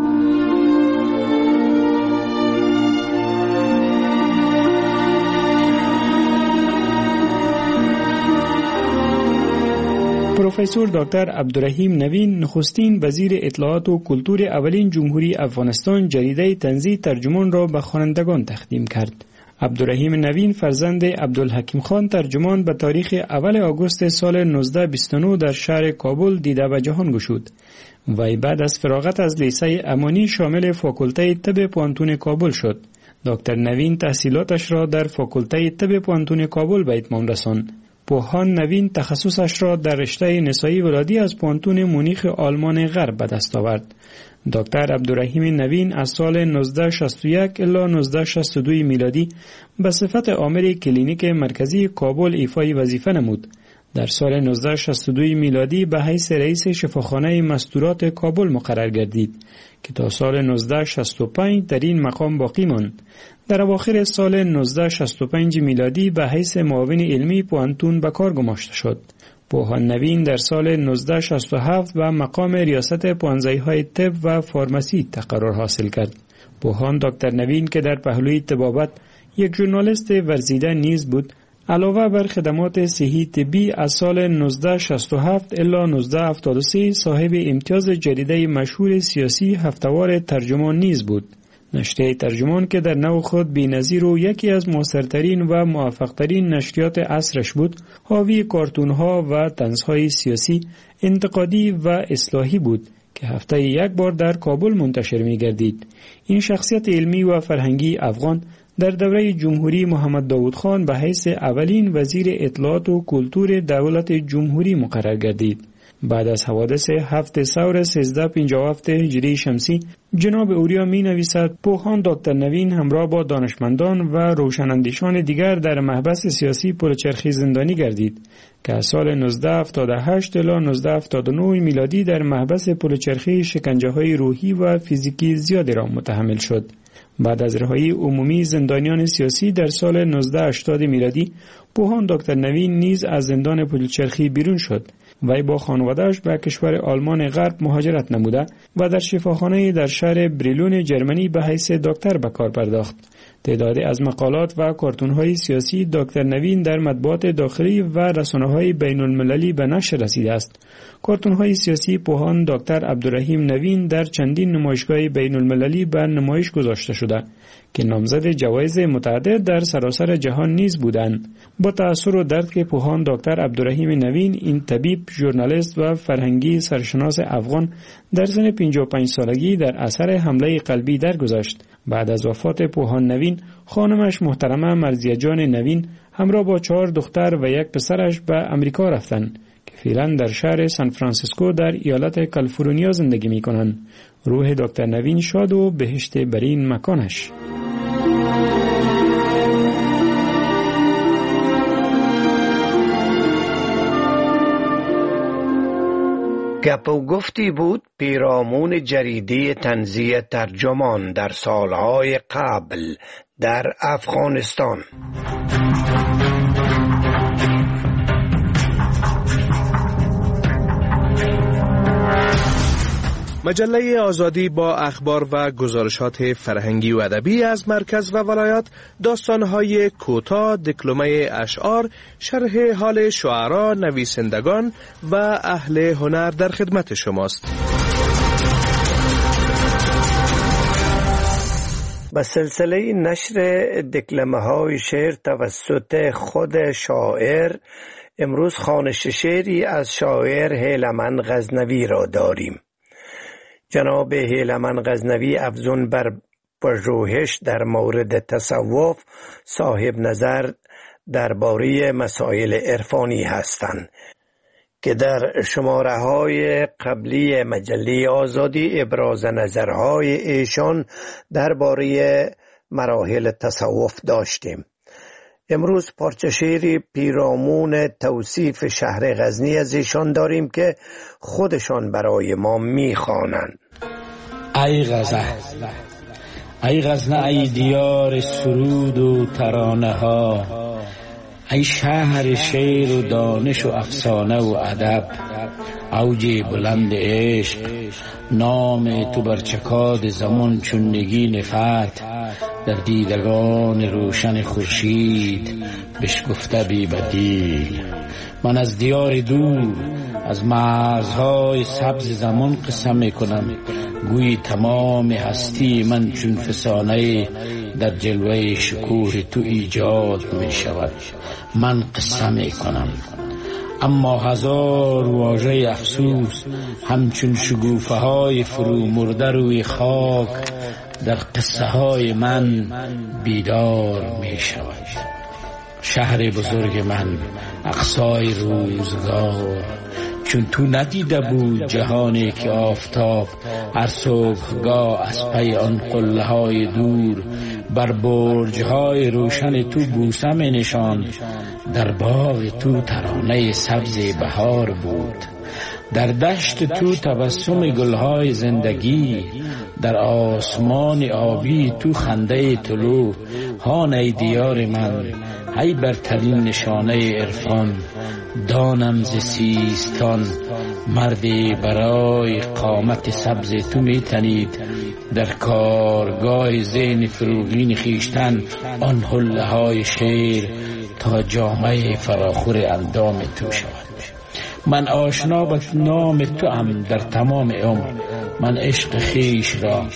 پروفسور دکتر عبدالرحیم نوین نخستین وزیر اطلاعات و کلتور اولین جمهوری افغانستان جریده طنزی ترجمان را به خوانندگان تقدیم کرد. عبدالرحیم نوین فرزند عبدالحکیم خان ترجمان به تاریخ اول آگوست سال نوزده بیست و نه در شهر کابل دیده به جهان گشود. وی بعد از فراغت از لیسه امانی شامل فاکولته طب پوهنتون کابل شد. دکتر نوین تحصیلاتش را در فاکولته طب پوهنتون کابل به اتمام رساند. پوهان نوین تخصصش را در رشته نسایی ولادی از پوهنتون مونیخ آلمان غرب به دست آورد. دکتر عبدالرحیم نوین از سال نوزده شصت و یک الی نوزده شصت و دو میلادی به صفت آمر کلینیک مرکزی کابل ایفای وظیفه نمود. در سال نوزده شصت و دو میلادی به حیث رئیس شفاخانه مستورات کابل مقرر گردید که تا سال نوزده شصت و پنج در این مقام باقی ماند. در اواخر سال نوزده شصت و پنج میلادی به حیث معاون علمی پوهنتون به کار گماشته شد. پوهان نوین در سال نوزده شصت و هفت به مقام ریاست پوهنځی‌های طب و فارمسی تقرر حاصل کرد. پوهان دکتر نوین که در پهلوی طبابت یک ژورنالیست ورزیده نیز بود، علاوه بر خدمات صحی طبی از سال نوزده شصت و هفت الی نوزده هفتاد و سه صاحب امتیاز جریده مشهور سیاسی هفتوار ترجمان نیز بود. نشریه ترجمان که در نوع خود بی‌نظیر و یکی از موثرترین و موفقترین نشریات عصرش بود، حاوی کارتون‌ها و طنزهای سیاسی، انتقادی و اصلاحی بود که هفته یک بار در کابل منتشر می‌گردید. این شخصیت علمی و فرهنگی افغان در دوره جمهوری محمد داود خان به حیث اولین وزیر اطلاعات و کلتور دولت جمهوری مقرر گردید. بعد از حوادث هفت سور سیزده پنجاه و هفت هجری شمسی، جناب اوریا می نویسد پوهان دکتر نوین همراه با دانشمندان و روشناندیشان دیگر در محبس سیاسی پلچرخی زندانی گردید که از سال نوزده هفتاد و هشت الی نوزده هفتاد و نه میلادی در محبس پلچرخی شکنجه های روحی و فیزیکی زیادی را متحمل شد. بعد از رهایی عمومی زندانیان سیاسی در سال نوزده هشتاد میلادی، پوهان دکتر نوین نیز از زندان پلچرخی بیرون شد. وی با خانواده‌اش به کشور آلمان غرب مهاجرت نموده و در شفاخانه در شهر بریلون جرمنی به حیث دکتر به کار پرداخت. تعدادی از مقالات و کارتون‌های سیاسی دکتر نوین در مطبوعات داخلی و رسانه‌های بین‌المللی به نشر رسیده است. کارتون‌های سیاسی پوهان دکتر عبدالرحیم نوین در چندین نمایشگاه بین‌المللی به نمایش گذاشته شده که نامزد جوایز متعدد در سراسر جهان نیز بودند. با تأثیر و درد که پوهان دکتر عبدالرحیم نوین، این طبیب، ژورنالیست و فرهنگی سرشناس افغان، در سن پنجاه و پنج سالگی در اثر حمله قلبی درگذشت. بعد از وفات پوهان نوین، خانمش محترمه مرضیه جان نوین همراه با چهار دختر و یک پسرش به امریکا رفتند که فعلا در شهر سان فرانسیسکو در ایالت کالیفرنیا زندگی می‌کنند. روح دکتر نوین شاد و بهشت برین مکانش. گپ و گفتی بود پیرامون جریده طنزی ترجمان در سالهای قبل در افغانستان. مجله آزادی با اخبار و گزارشات فرهنگی و ادبی از مرکز و ولایات، داستان‌های کوتاه، دکلمه اشعار، شرح حال شعرا، نویسندگان و اهل هنر در خدمت شماست. به سلسله نشر دکلمه های شعر توسط خود شاعر، امروز خوانش شعری از شاعر هیلمن غزنوی را داریم. جناب هیلمن غزنوی افزون بر پژوهش در مورد تصوف صاحب نظر درباره مسائل عرفانی هستند که در شماره های قبلی مجله آزادی ابراز نظرهای ایشان درباره مراحل تصوف داشتیم. امروز پارچه شعری پیرامون توصیف شهر غزنی از ایشان داریم که خودشان برای ما میخوانند. ای غزه، ای غزنه، ای دیار سرود و ترانه ها، ای شهر شعر و دانش و افسانه و ادب، اوج بلند عشق، نام تو بر چکاد زمان چون نگین فتح، در دیدگان روشن خورشید بشکفته بی بدیل. من از دیار دور، از مرزهای سبز زمان قسم میکنم، گویی تمام هستی من چون فسانه در جلوه شکوه تو ایجاد می شود. من قسم میکنم، اما هزار واژه افسوس همچون شگوفه های فرو مرده روی خاک در قصه های من بیدار می شود. شهر بزرگ من، اقصای روزگار، چون تو ندیده بود جهانی که آفتاب هر صبحگاه از پی آن قله های دور بر برج های روشن تو بوسه می نشان. در باغ تو ترانه سبز بهار بود، در دشت تو تبسم گلهای زندگی، در آسمان آبی تو خنده طلوع. هان ای دیار من، ای برترین نشانه عرفان، دانم ز سیستان مردی برای قامت سبز تو می تنید. در کارگاه ذهن فروغین خیشتن آن حله های شعر تا جامعه فراخور اندام تو شود. من آشنا به نام تو ام در تمام عمر، من عشق خیش را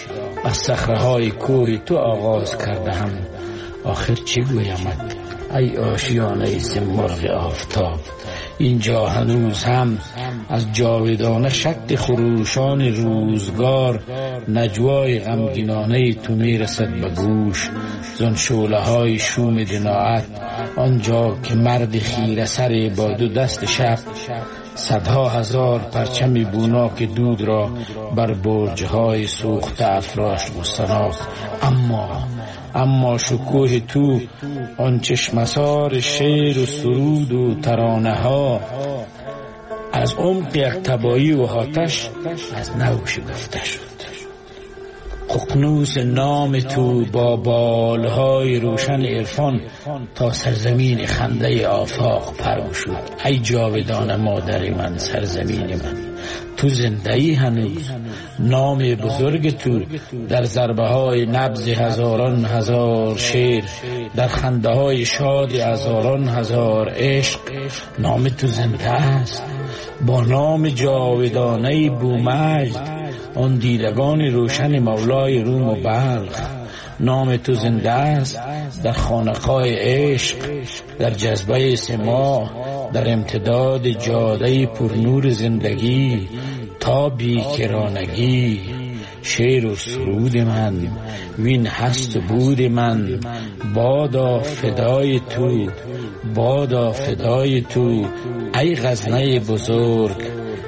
از صخره‌های کوه تو آغاز کردم، آخر چه گویمت ای آشیانه سیمرغ آفتاب؟ اینجا هنوز هم از جاودانه شد خروشان روزگار نجوای غمگینانه تو میرسد به گوش، زن شعله های شوم جناعت آنجا که مرد خیره سر با دو دست شب صدها هزار پرچم بوناک دود را بر برج‌های سوخته افراشت مستناک. اما اما شکوه تو آن چشمسار شعر و سرود و ترانه ها از عمق یک تبایی و آتش از نو شکفته شد. ققنوس نام تو با بالهای روشن عرفان تا سرزمین خنده آفاق پرو شد. ای جاودان مادر من، سرزمین من، تو زنده‌ای هنوز. نام بزرگ تو در ضربه های نبض هزاران هزار شعر، در خنده های شاد هزاران هزار عشق. نام تو زنده است با نام جاودانه بومجد آن دیدگان روشن مولای روم و بلخ. نام تو زنده است در خانقاه عشق، در جذبه سما، در امتداد جاده پرنور زندگی تا بیکرانگی. شعر و سرود من، وین هست و بود من، بادا فدای تو، بادا فدای تو ای غزنه بزرگ.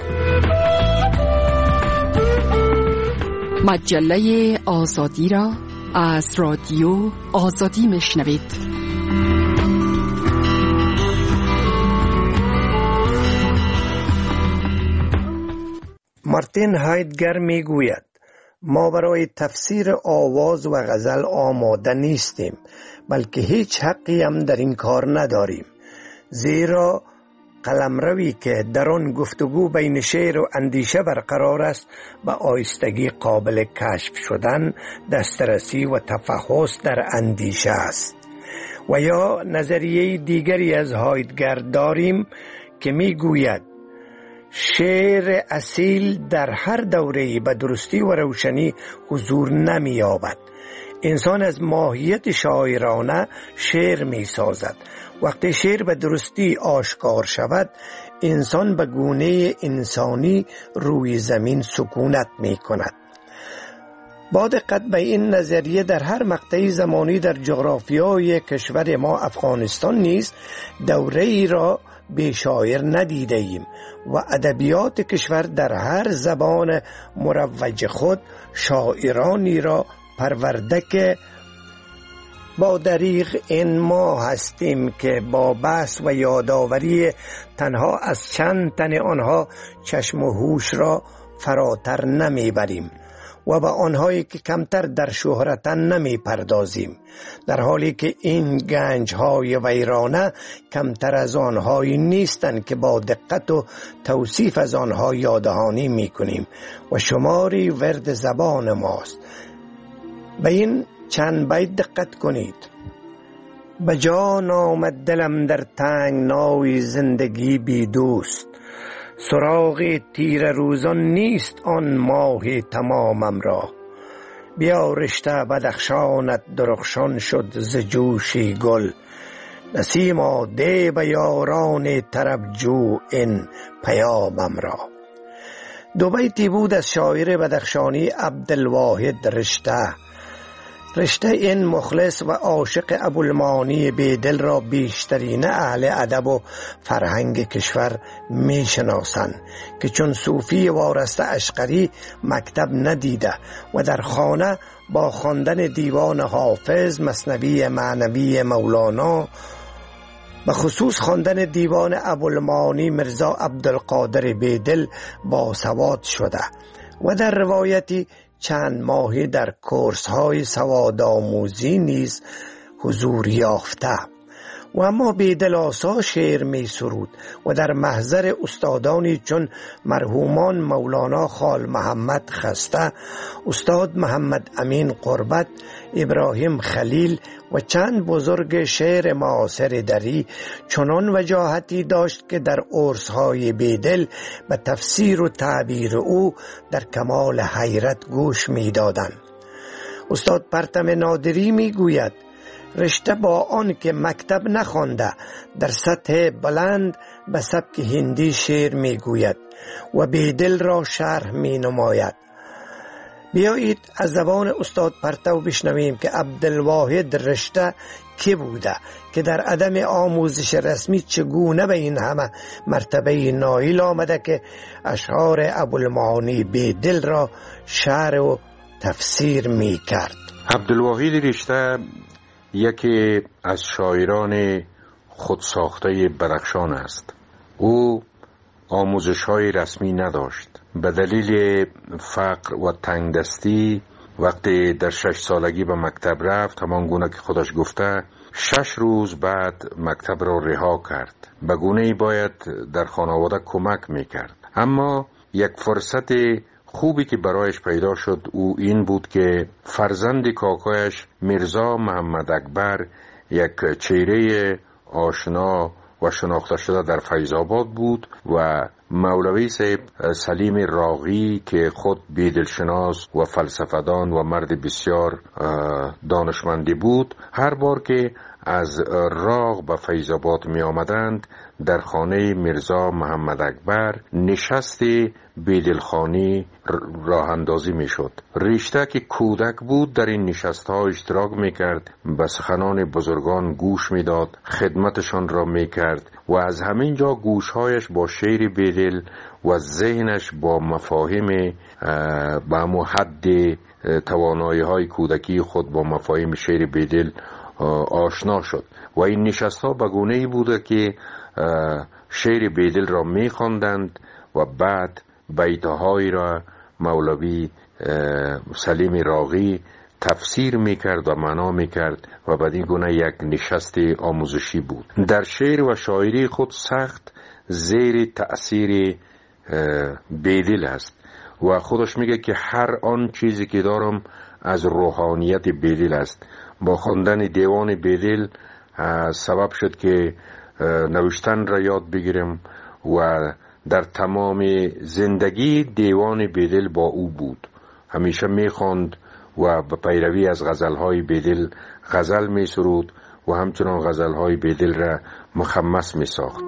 مجله آزادی را از رادیو آزادی میشنوید. مارتین هایدگر می گوید ما برای تفسیر آواز و غزل آماده نیستیم، بلکه هیچ حقی هم در این کار نداریم، زیرا قلمروی که در آن گفتگو بین شعر و اندیشه برقرار است به آهستگی قابل کشف شدن، دسترسی و تفحص در اندیشه است. و یا نظریه دیگری از هایدگر داریم که می گوید شعر اصیل در هر دوره‌ای به درستی و روشنی حضور نمی یابد. انسان از ماهیت شاعرانه شعر می سازد. وقتی شعر به درستی آشکار شود، انسان به گونه انسانی روی زمین سکونت می کند. با دقت به این نظریه در هر مقطع زمانی در جغرافیای کشور ما افغانستان نیز دوره‌ای را به شاعر ندیده ایم و ادبیات کشور در هر زبان مروج خود شاعرانی را پرورده که با دریغ این ما هستیم که با بحث و یادآوری تنها از چند تن آنها چشم و هوش را فراتر نمی بریم و به آنهایی که کمتر در شهرتن نمی پردازیم، در حالی که این گنج‌های ویرانه کمتر از آنهایی نیستند که با دقت و توصیف از آنها یاددهانی می کنیم و شماری ورد زبان ماست. به این چند بیت دقت کنید. بجان آمد دلم در تنگنای زندگی بی دوست، سراغ تیر روزان نیست آن ماه تمامم را. بیا رشته بدخشانت درخشان شد ز جوشی گل، نسیما ده به یاران طرب جو این پیامم را. دو بیتی بود از شاعر بدخشانی عبدالواحد رشته. رشته این مخلص و عاشق ابوالمعانی بیدل را بیشترین اهل ادب و فرهنگ کشور می شناسند که چون صوفی وارسته اشقری مکتب ندیده و در خانه با خواندن دیوان حافظ، مثنوی معنوی مولانا، به خصوص خواندن دیوان ابوالمعانی مرزا عبدالقادر بیدل باسواد شده و در روایتی چند ماهی در کورس های سوادآموزی نیز حضور یافته. و اما بیدل آسا شعر می سرود و در محضر استادانی چون مرحومان مولانا خال محمد خسته، استاد محمد امین قربت، ابراهیم خلیل و چند بزرگ شعر معاصر دری چنان وجاهتی داشت که در عرس‌های بیدل به تفسیر و تعبیر او در کمال حیرت گوش می دادند. استاد پرتم نادری می گوید رشته با آن که مکتب نخوانده در سطح بلند به سبک هندی شعر می گوید و بیدل را شرح می نماید. بیایید از زبان استاد پرتو بشنویم که عبدالواحد رشته کی بوده که در عدم آموزش رسمی چگونه به این همه مرتبه نایل آمده که اشعار ابوالمعانی بیدل را شرح و تفسیر می کرد. عبدالواحد رشته یکی از شاعران خودساخته بدخشان است. او آموزش های رسمی نداشت. به دلیل فقر و تنگدستی وقتی در شش سالگی به مکتب رفت، همان گونه که خودش گفته، شش روز بعد مکتب را رها کرد. به گونه‌ای باید در خانواده کمک میکرد. اما یک فرصت خوبی که برایش پیدا شد او این بود که فرزند کاکایش میرزا محمد اکبر، یک چهره آشنا و شناخته شده در فیض‌آباد بود، و مولوی صاحب سلیم راغی که خود بیدلشناس و فلسفه‌دان و مرد بسیار دانشمندی بود، هر بار که از راغ به فیض‌آباد می آمدند در خانه میرزا محمد اکبر نشست بیدلخانی راه اندازی می شد. رشته که کودک بود در این نشست ها اشتراک می کرد، به سخنان بزرگان گوش می داد، خدمتشان را می کرد و از همین جا گوشهایش با شعر بیدل و ذهنش با مفاهیم به همون حد توانایی های کودکی خود با مفاهیم شعر بیدل آشنا شد. و این نشست ها به گونه‌ای بوده که شعر بیدل را می خواندند و بعد بیتهایی را مولوی سلیم راغی تفسیر می کرد و معنا می کرد و بدین گونه یک نشست آموزشی بود. در شعر و شاعری خود سخت زیر تأثیر بیدل است و خودش میگه که هر آن چیزی که دارم از روحانیت بیدل است. با خواندن دیوان بیدل سبب شد که نوشتن را یاد بگیرم و در تمام زندگی دیوان بیدل با او بود. همیشه میخواند و به پیروی از غزلهای بیدل غزل میسرود و همچنان غزلهای بیدل را مخمس میساخت.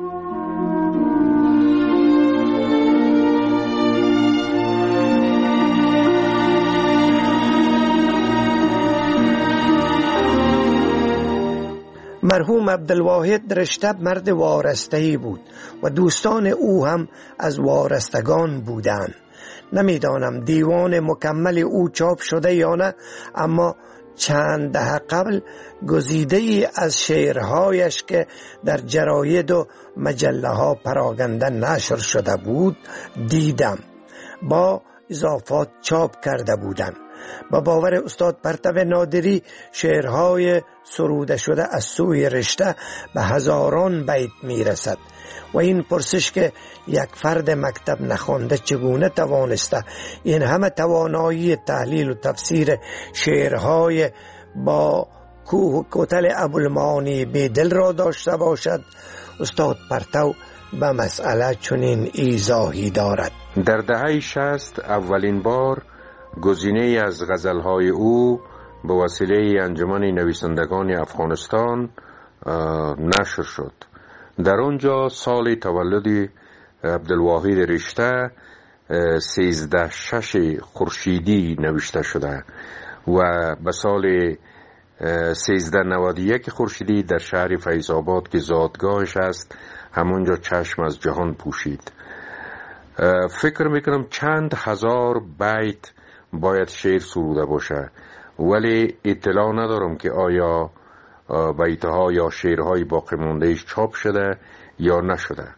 مرحوم عبدالواحد رشته مرد وارسته‌ای بود و دوستان او هم از وارستگان بودند. نمیدانم دیوان مکمل او چاپ شده یا نه، اما چند دهه قبل گزیده ای از شعرهایش که در جراید و مجله ها پراگنده نشر شده بود دیدم. با اضافات چاپ کرده بودند. با باور استاد پرتو نادری شعرهای سروده شده از سوی رشته به هزاران بیت می رسد و این پرسش که یک فرد مکتب نخوانده چگونه توانسته این همه توانایی تحلیل و تفسیر شعرهای با کوه و کتل ابوالمعانی بیدل را داشته باشد، استاد پرتو به مسئله چنین ایضاحی دارد. در دهه شصت اولین بار گزینه از غزلهای او به وسیله انجمن نویسندگان افغانستان نشر شد. در اونجا سال تولد عبدالواحد رشته سیزده شش خورشیدی نوشته شده و به سال سیزده نود و یک خورشیدی در شهر فیض‌آباد که زادگاهش است همونجا چشم از جهان پوشید. فکر میکنم چند هزار بیت باید شعر سروده باشه، ولی اطلاع ندارم که آیا بیتها یا شعرهای باقی موندهش چاپ شده یا نشده.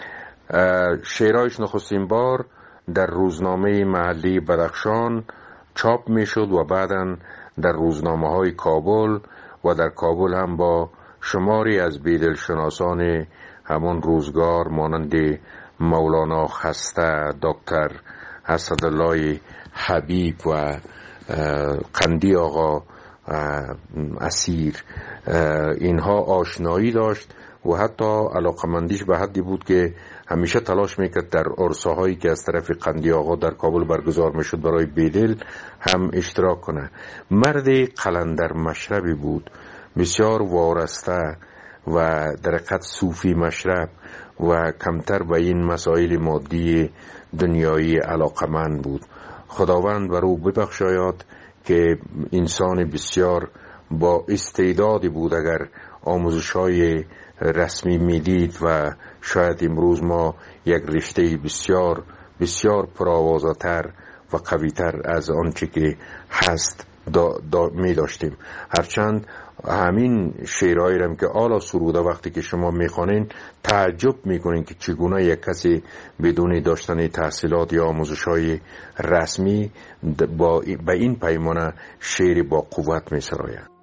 شعرهایش نخستین بار در روزنامه محلی بدخشان چاپ می شد و بعداً در روزنامه های کابل و در کابل هم با شماری از بیدلشناسان همون روزگار مانند مولانا خسته، دکتر اسدالله حبیب و قندی آقا اسیر اینها آشنایی داشت و حتی علاقمندیش به حدی بود که همیشه تلاش میکرد در عرصه‌هایی که از طرف قندی آقا در کابل برگزار میشد برای بیدل هم اشتراک کنه. مرد قلندر مشربی بود، بسیار وارسته و در حقیقت صوفی مشرب و کمتر به این مسائل مادی دنیایی علاقمند بود. خداوند بر او ببخشاید که انسان بسیار با استعدادی بود. اگر آموزش‌های رسمی میدید و شاید امروز ما یک رشته بسیار بسیار پرآوازه‌تر و قوی‌تر از آنچه که هست دا دا می داشتیم. هرچند همین شعرهایی رم که آلا سروده وقتی که شما میخوانین تعجب میکنین که چگونه یک کسی بدون داشتن تحصیلات یا آموزش‌های رسمی با به این پیمانه شعر با قوت میسراید.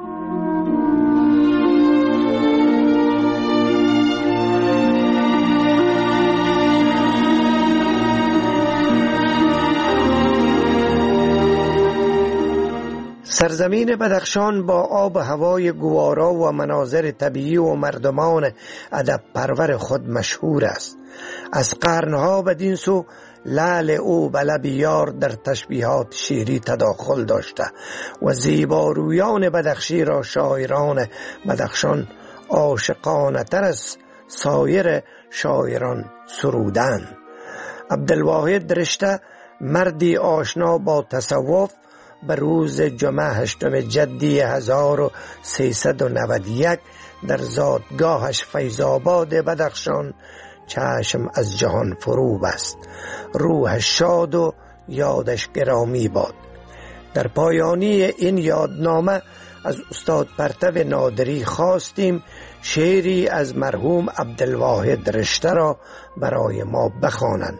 سرزمین بدخشان با آب و هوای گوارا و مناظر طبیعی و مردمان ادب پرور خود مشهور است. از قرنها بدین سو لعل او به لب یار در تشبیهات شعری تداخل داشته و زیبارویان بدخشی را شاعران بدخشان عاشقانه تر از سایر شاعران سرودند. عبدالواحد رشته مردی آشنا با تصوف به روز جمعه هشتم جدی هزار و سیصد و نود و یک در زادگاهش فیض‌آباد بدخشان چشم از جهان فرو بست. روحش شاد و یادش گرامی باد. در پایانی این یادنامه از استاد پرتو نادری خواستیم شعری از مرحوم عبدالواحد رشته را برای ما بخوانند.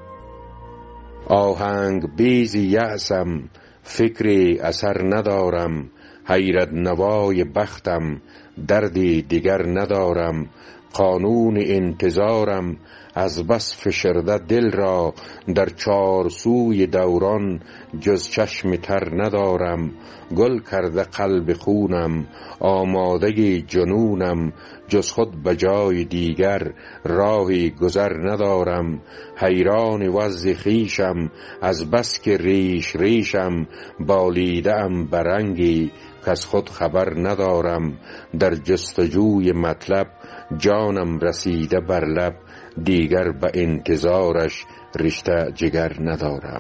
آهنگ بیز یأسم، فکری اثر ندارم، حیرت نوای بختم، دردی دیگر ندارم، قانون انتظارم از بس فشرده دل را، در چار سوی دوران جز چشم تر ندارم، گل کرده قلب خونم، آماده جنونم، جز خود به جای دیگر راهی گذر ندارم، حیران وضع خویشم از بس که ریش ریشم، بالیده ام برنگی کز خود خبر ندارم، در جستجوی مطلب جانم رسیده بر لب، دیگر به انتظارش رشته جگر ندارم.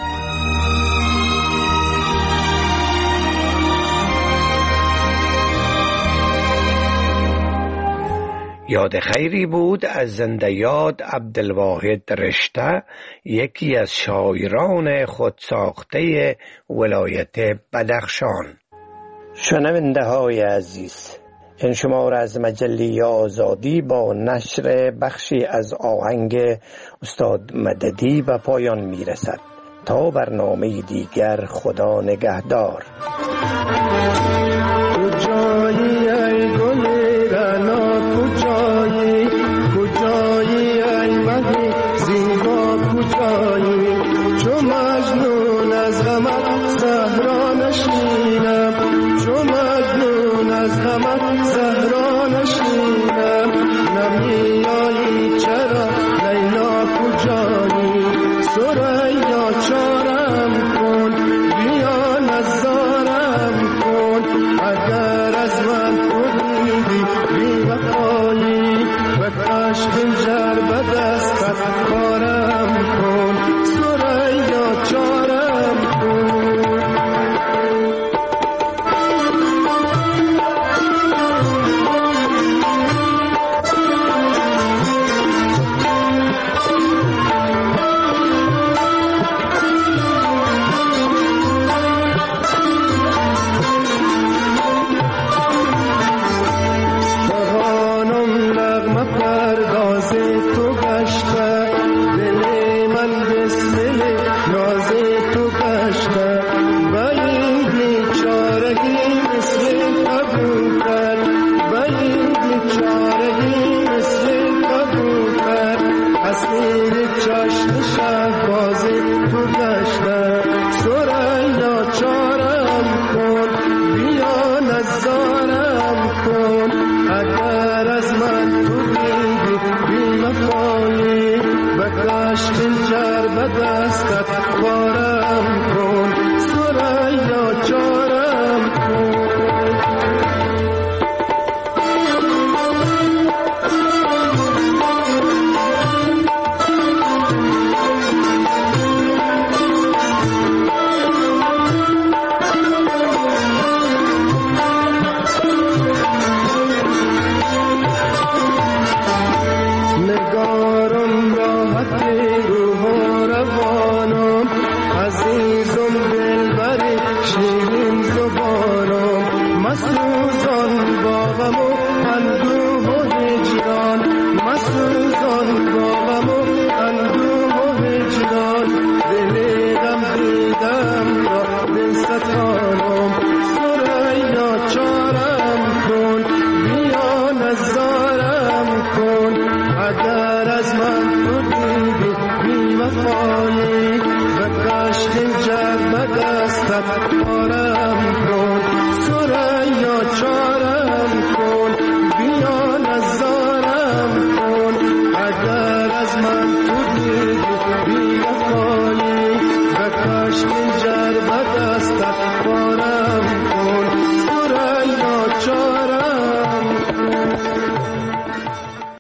یاد خیری بود از زنده یاد عبدالواحد رشته، یکی از شاعران خودساخته ولایت بدخشان. شنونده های عزیز، این شمار از مجله آزادی با نشر بخشی از آهنگ استاد مددی به پایان می رسد. تا برنامه دیگر، خدا نگهدار. کجایی ای گل رنا، کجایی کجایی ای مهی زیبا، کجایی چو مجنون از غمت زهرا نشینم، چو مجنون از غمت زهرا نشینم، نمیایی چرا لیلا کجایی، ثریا چارم کن بیا نزارم کن، اگر از من بریدی بی وفایی و کاش خنجر به دستت کارم کن، ثریا چارم کن. بهانم نغمه پردازه تو دیدی بی وفایی بکش خنجر به دستت پارم کن ثریا چارم کن بی وفایی بکش خنجر به دستت پارم